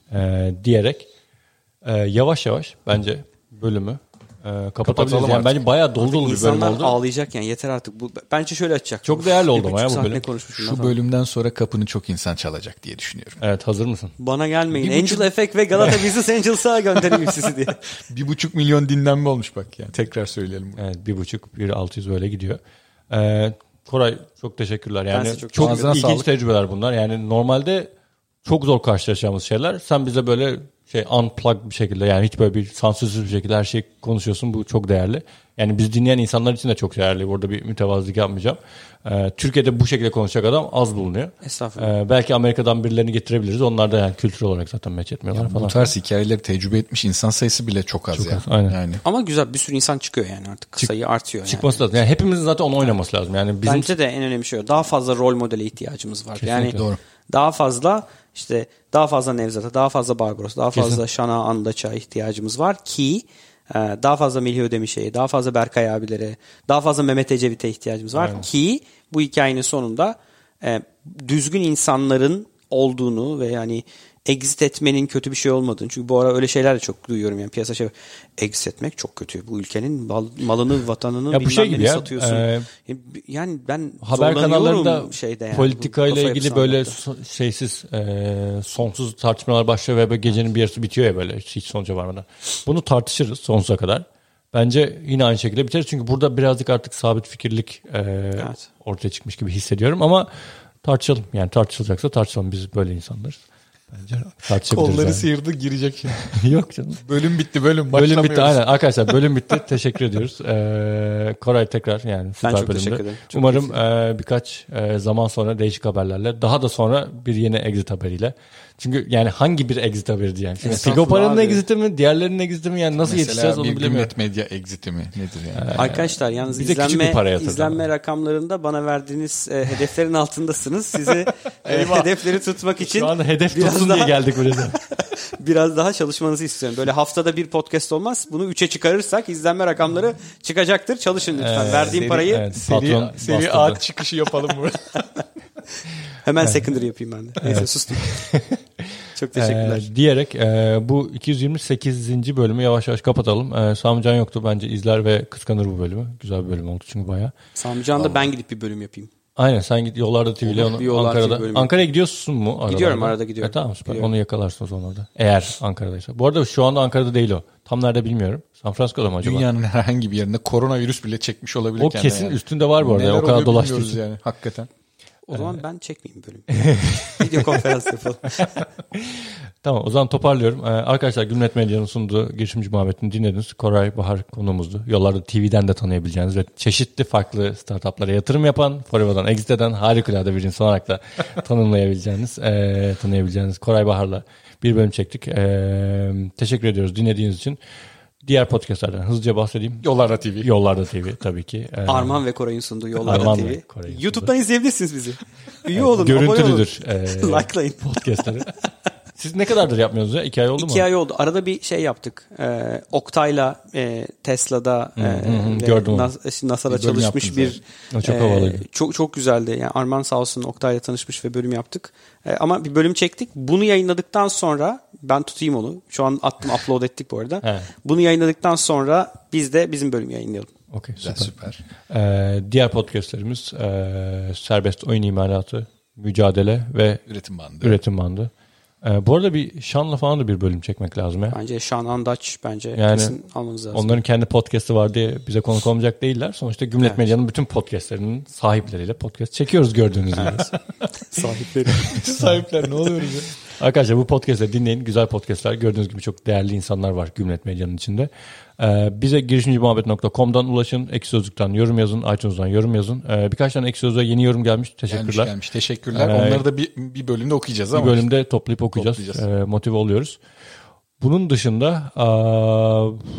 E, diyerek e, yavaş yavaş bence bölümü e, kapatabiliriz. Yani bence bayağı dolu dolu bir bölüm İnsanlar oldu. ağlayacak yani yeter artık. Bu, bence şöyle açacak. Çok değerli oldu ama ya bu bölüm. Şu bölümden sonra kapını çok insan çalacak diye düşünüyorum. Evet, hazır mısın? Bana gelmeyin. Bir Angel buçuk... Effect ve Galata Business Angels'a göndereyim sizi diye. Bir buçuk milyon dinlenme olmuş bak yani. Tekrar söyleyelim. Evet, bir buçuk, bir altı yüz böyle gidiyor. Ee, Koray çok teşekkürler. Yani çok, çok ilginç sağlık. tecrübeler bunlar. Yani normalde çok zor karşılaşacağımız şeyler. Sen bize böyle şey unplugged bir şekilde, yani hiç böyle bir sansürsüz bir şekilde her şeyi konuşuyorsun. Bu çok değerli. Yani biz dinleyen insanlar için de çok değerli. Burada bir mütevazılık yapmayacağım. Ee, Türkiye'de bu şekilde konuşacak adam az bulunuyor. Estağfurullah. Ee, belki Amerika'dan birilerini getirebiliriz. Onlar da yani kültür olarak zaten meç etmiyorlar Yani falan. Bu tarz hikayeleri tecrübe etmiş insan sayısı bile çok az Çok ya. az, aynen. Yani. Ama güzel bir sürü insan çıkıyor yani artık. Çık, sayı artıyor yani. Çıkması lazım. Yani hepimizin zaten onu oynaması lazım. Yani bizim... Bence de en önemli şey o. Daha fazla rol modele ihtiyacımız var. Kesinlikle. Yani Doğru. daha fazla işte daha fazla Nevzat'a, daha fazla Barbaros, daha fazla Kesin. Şan'a, Andaç'a ihtiyacımız var ki daha fazla Melih Ödemiş'e, daha fazla Berkay abilere, daha fazla Mehmet Ecevit'e ihtiyacımız var. Aynen. Ki bu hikayenin sonunda e, düzgün insanların olduğunu ve yani exit etmenin kötü bir şey olmadığını. Çünkü bu ara öyle şeyler de çok duyuyorum yani piyasa şey. Exit etmek çok kötü. Bu ülkenin mal, malını, vatanını ya bilmem şey gibi ya, satıyorsun. E, yani ben haber kanallarında şeyde yani, politikayla ilgili böyle so- şeysiz e, sonsuz tartışmalar başlıyor ve böyle gecenin bir yarısı bitiyor ya böyle hiç sonuca varmadan. Bunu tartışırız sonsuza kadar. Bence yine aynı şekilde biteriz. Çünkü burada birazcık artık sabit fikirlik e, evet. ortaya çıkmış gibi hissediyorum ama tartışalım. Yani tartışılacaksa tartışalım. Biz böyle insanlarız. Bence tartışabiliriz. Kolları yani. Sıyırdı girecek şimdi. Yok canım. Bölüm bitti bölüm. Bölüm bitti aynen. Arkadaşlar bölüm bitti. Teşekkür ediyoruz. Ee, Koray tekrar yani süper ben çok bölümde. teşekkür ederim. Çok Umarım e, birkaç e, zaman sonra değişik haberlerle, daha da sonra bir yeni exit haberiyle. Çünkü yani hangi bir exit haberi yani? Figopara'nın exit'i mi? Diğerlerinin exit'i mi? Yani nasıl Mesela yetişeceğiz onu bilemiyorum. Mesela bir Gümlet Medya exit'i mi? Nedir yani? Ee, Arkadaşlar yalnız izlenme, izlenme rakamlarında bana verdiğiniz e, hedeflerin altındasınız. Sizi e, hedefleri tutmak için şu anda hedef tutsun daha, diye geldik buraya. biraz daha çalışmanızı istiyorum. Böyle haftada bir podcast olmaz. Bunu üçe çıkarırsak izlenme rakamları çıkacaktır. Çalışın lütfen. Ee, Verdiğim seri, parayı evet, seri, seri ağaç çıkışı yapalım burada. Hemen secondary yapayım ben de. Neyse evet. Sustum. Çok teşekkürler. Ee, diyerek e, bu iki yüz yirmi sekizinci bölümü yavaş yavaş kapatalım. E, Sami Can yoktu. Bence izler ve kıskanır bu bölümü. Güzel bir bölüm oldu çünkü bayağı. Sami Can'da ben gidip bir bölüm yapayım. Aynen, sen git Yollarda T V ile onu Ankara'da. Ankara'ya gidiyorsun mu? Aralarda? Gidiyorum, arada gidiyorum. E, tamam süper. Gidiyorum. Onu yakalarsın o zaman orada. Eğer Ankara'daysa. Bu arada şu anda Ankara'da değil o. Tam nerede bilmiyorum. San Francisco'da mı acaba? Dünyanın herhangi bir yerinde koronavirüs bile çekmiş olabilir. O kesin yani. Üstünde var bu arada. Neler o kadar dolaştı. Yani hakikaten. O zaman ben çekmeyeyim bölümü. Video konferans yapalım. Tamam, o zaman toparlıyorum. Ee, arkadaşlar Gümlet Medya'nın sunduğu girişimci muhabbetini dinlediniz. Koray Bahar konuğumuzdu. Yollarda T V'den de tanıyabileceğiniz ve çeşitli farklı startuplara yatırım yapan, Foreva'dan exit eden harikulade bir insan olarak da tanımlayabileceğiniz, e, tanıyabileceğiniz Koray Bahar'la bir bölüm çektik. E, teşekkür ediyoruz dinlediğiniz için. Diğer podcastlerden hızlıca bahsedeyim. Yollarda T V. Yollarda T V tabii ki. Ee, Arman ve Koray'ın sunduğu Yollarda T V. YouTube'dan izleyebilirsiniz bizi. Üye evet, olun. Görüntülüdür. E, Likelayın. Podcastları. Siz ne kadardır yapmıyorsunuz ya? İki ay oldu mu? İki ay oldu. Arada bir şey yaptık. Ee, Oktay'la e, Tesla'da e, gördüm NASA'da bir çalışmış bir o çok havalıydı. E, çok çok güzeldi. Yani Arman sağ olsun Oktay'la tanışmış ve bölüm yaptık. E, ama bir bölüm çektik. Bunu yayınladıktan sonra ben tutayım onu. Şu an attım, upload ettik bu arada. Evet. Bunu yayınladıktan sonra biz de bizim bölümü yayınlayalım. Okay, süper. süper. Ee, diğer podcastlerimiz e, serbest oyun imalatı, mücadele ve üretim bandı. Üretim bandı. Ee, bu arada bir Şan'la falan da bir bölüm çekmek lazım ya. Bence Şan Andaç bence yani, kesin almanız lazım. Onların kendi podcast'ı var diye bize konuk olmayacak değiller. Sonuçta Gümlet evet. Medya'nın bütün podcast'lerinin sahipleriyle podcast çekiyoruz gördüğünüz gibi. Sahipleri. Sahipler ne oluyoruz ya? Arkadaşlar bu podcast'ları dinleyin. Güzel podcast'lar. Gördüğünüz gibi çok değerli insanlar var Gümlet Medya'nın içinde. Ee, bize girişimci muhabbet nokta com'dan ulaşın. Ekşi Sözlük'ten yorum yazın. iTunes'dan yorum yazın. Ee, birkaç tane Ekşi Sözlük'e yeni yorum gelmiş. Teşekkürler. Gelmiş gelmiş. Teşekkürler. Ee, Onları da bir, bir bölümde okuyacağız ama. Bir bölümde toplayıp okuyacağız. Ee, motive oluyoruz. Bunun dışında aa,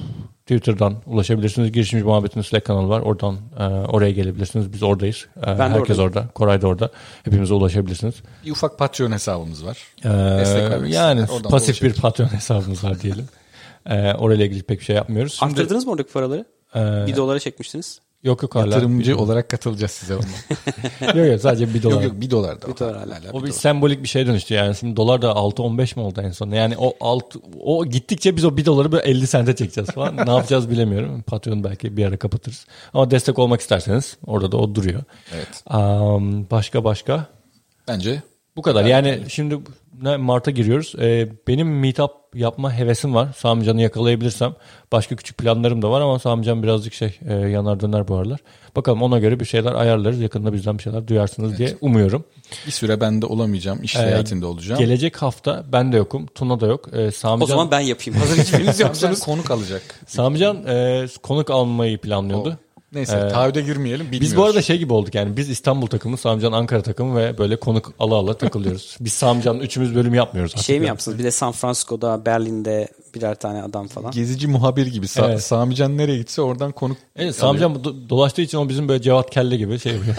Twitter'dan ulaşabilirsiniz. Girişimci Muhabbeti'nin Slack kanalı var. Oradan e, oraya gelebilirsiniz. Biz oradayız. E, Ben de herkes oradayım. orada. Koray da orada. Hepimize ulaşabilirsiniz. Bir ufak Patreon hesabımız var. Ee, vermek yani isteyenler oradan pasif bir ulaşabilir. Patreon hesabımız var diyelim. Ee, orayla ilgili pek bir şey yapmıyoruz. Şimdi, Arttırdınız mı oradaki paraları? e, Bir dolara çekmiştiniz. yok yok hala. Yatırımcı olarak katılacağız size onunla. Yok yok sadece bir dolar. yok yok bir dolar da. Bir dolar hala. O bir sembolik bir şey dönüştü yani. Şimdi dolar da altı on beş mi oldu en son? Yani o alt o gittikçe biz o bir doları böyle elli sente çekeceğiz falan. Ne yapacağız bilemiyorum. Patreon belki bir ara kapatırız. Ama destek olmak isterseniz orada da o duruyor. Evet. Um, başka başka? Bence Bu kadar. Yani şimdi ne, Mart'a giriyoruz. Ee, benim meetup yapma hevesim var. Sami Can'ı yakalayabilirsem. Başka küçük planlarım da var ama Sami Can birazcık şey e, yanar döner bu aralar. Bakalım ona göre bir şeyler ayarlarız. Yakında bizden bir şeyler duyarsınız evet. diye umuyorum. Bir süre ben de olamayacağım. İş Ee, seyahatinde olacağım. Gelecek hafta ben de yokum. Tuna da yok. Ee, Sami O Can, zaman ben yapayım. Hazır hiçbiriniz Sen yoksunuz. konuk alacak. Sami Can e, konuk almayı planlıyordu. O. Neyse Ee, taahhüde girmeyelim. Bilmiyoruz. Biz bu arada şey gibi olduk yani biz İstanbul takımı, Sami Can Ankara takımı ve böyle konuk ala ala takılıyoruz. Biz Sami Can'ın üçümüz bölüm yapmıyoruz. Şey mi yani. yapsınız? Bir de San Francisco'da, Berlin'de birer tane adam falan. Gezici muhabir gibi. Sa- Evet. Sami Can nereye gitse oradan konuk Evet, Sami Can do- dolaştığı için o bizim böyle Cevat Kelle gibi şey yapıyor.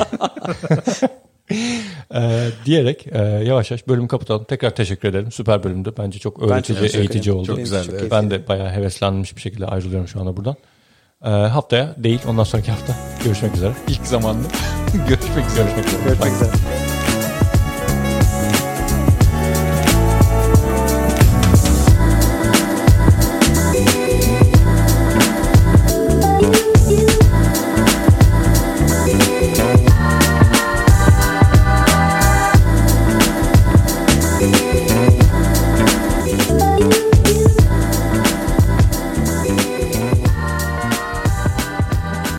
ee, diyerek e, yavaş yavaş bölümü kapatalım. Tekrar teşekkür ederim. Süper bölümdü. Bence çok öğretici, teşekkür eğitici ederim. oldu. Çok güzeldi, çok evet. Ben de bayağı heveslenmiş bir şekilde ayrılıyorum şu anda buradan. Ee, haftaya değil ondan sonraki hafta görüşmek üzere. ilk zamanlı. Görüşmek üzere. Görüşmek üzere. Görüşmek üzere.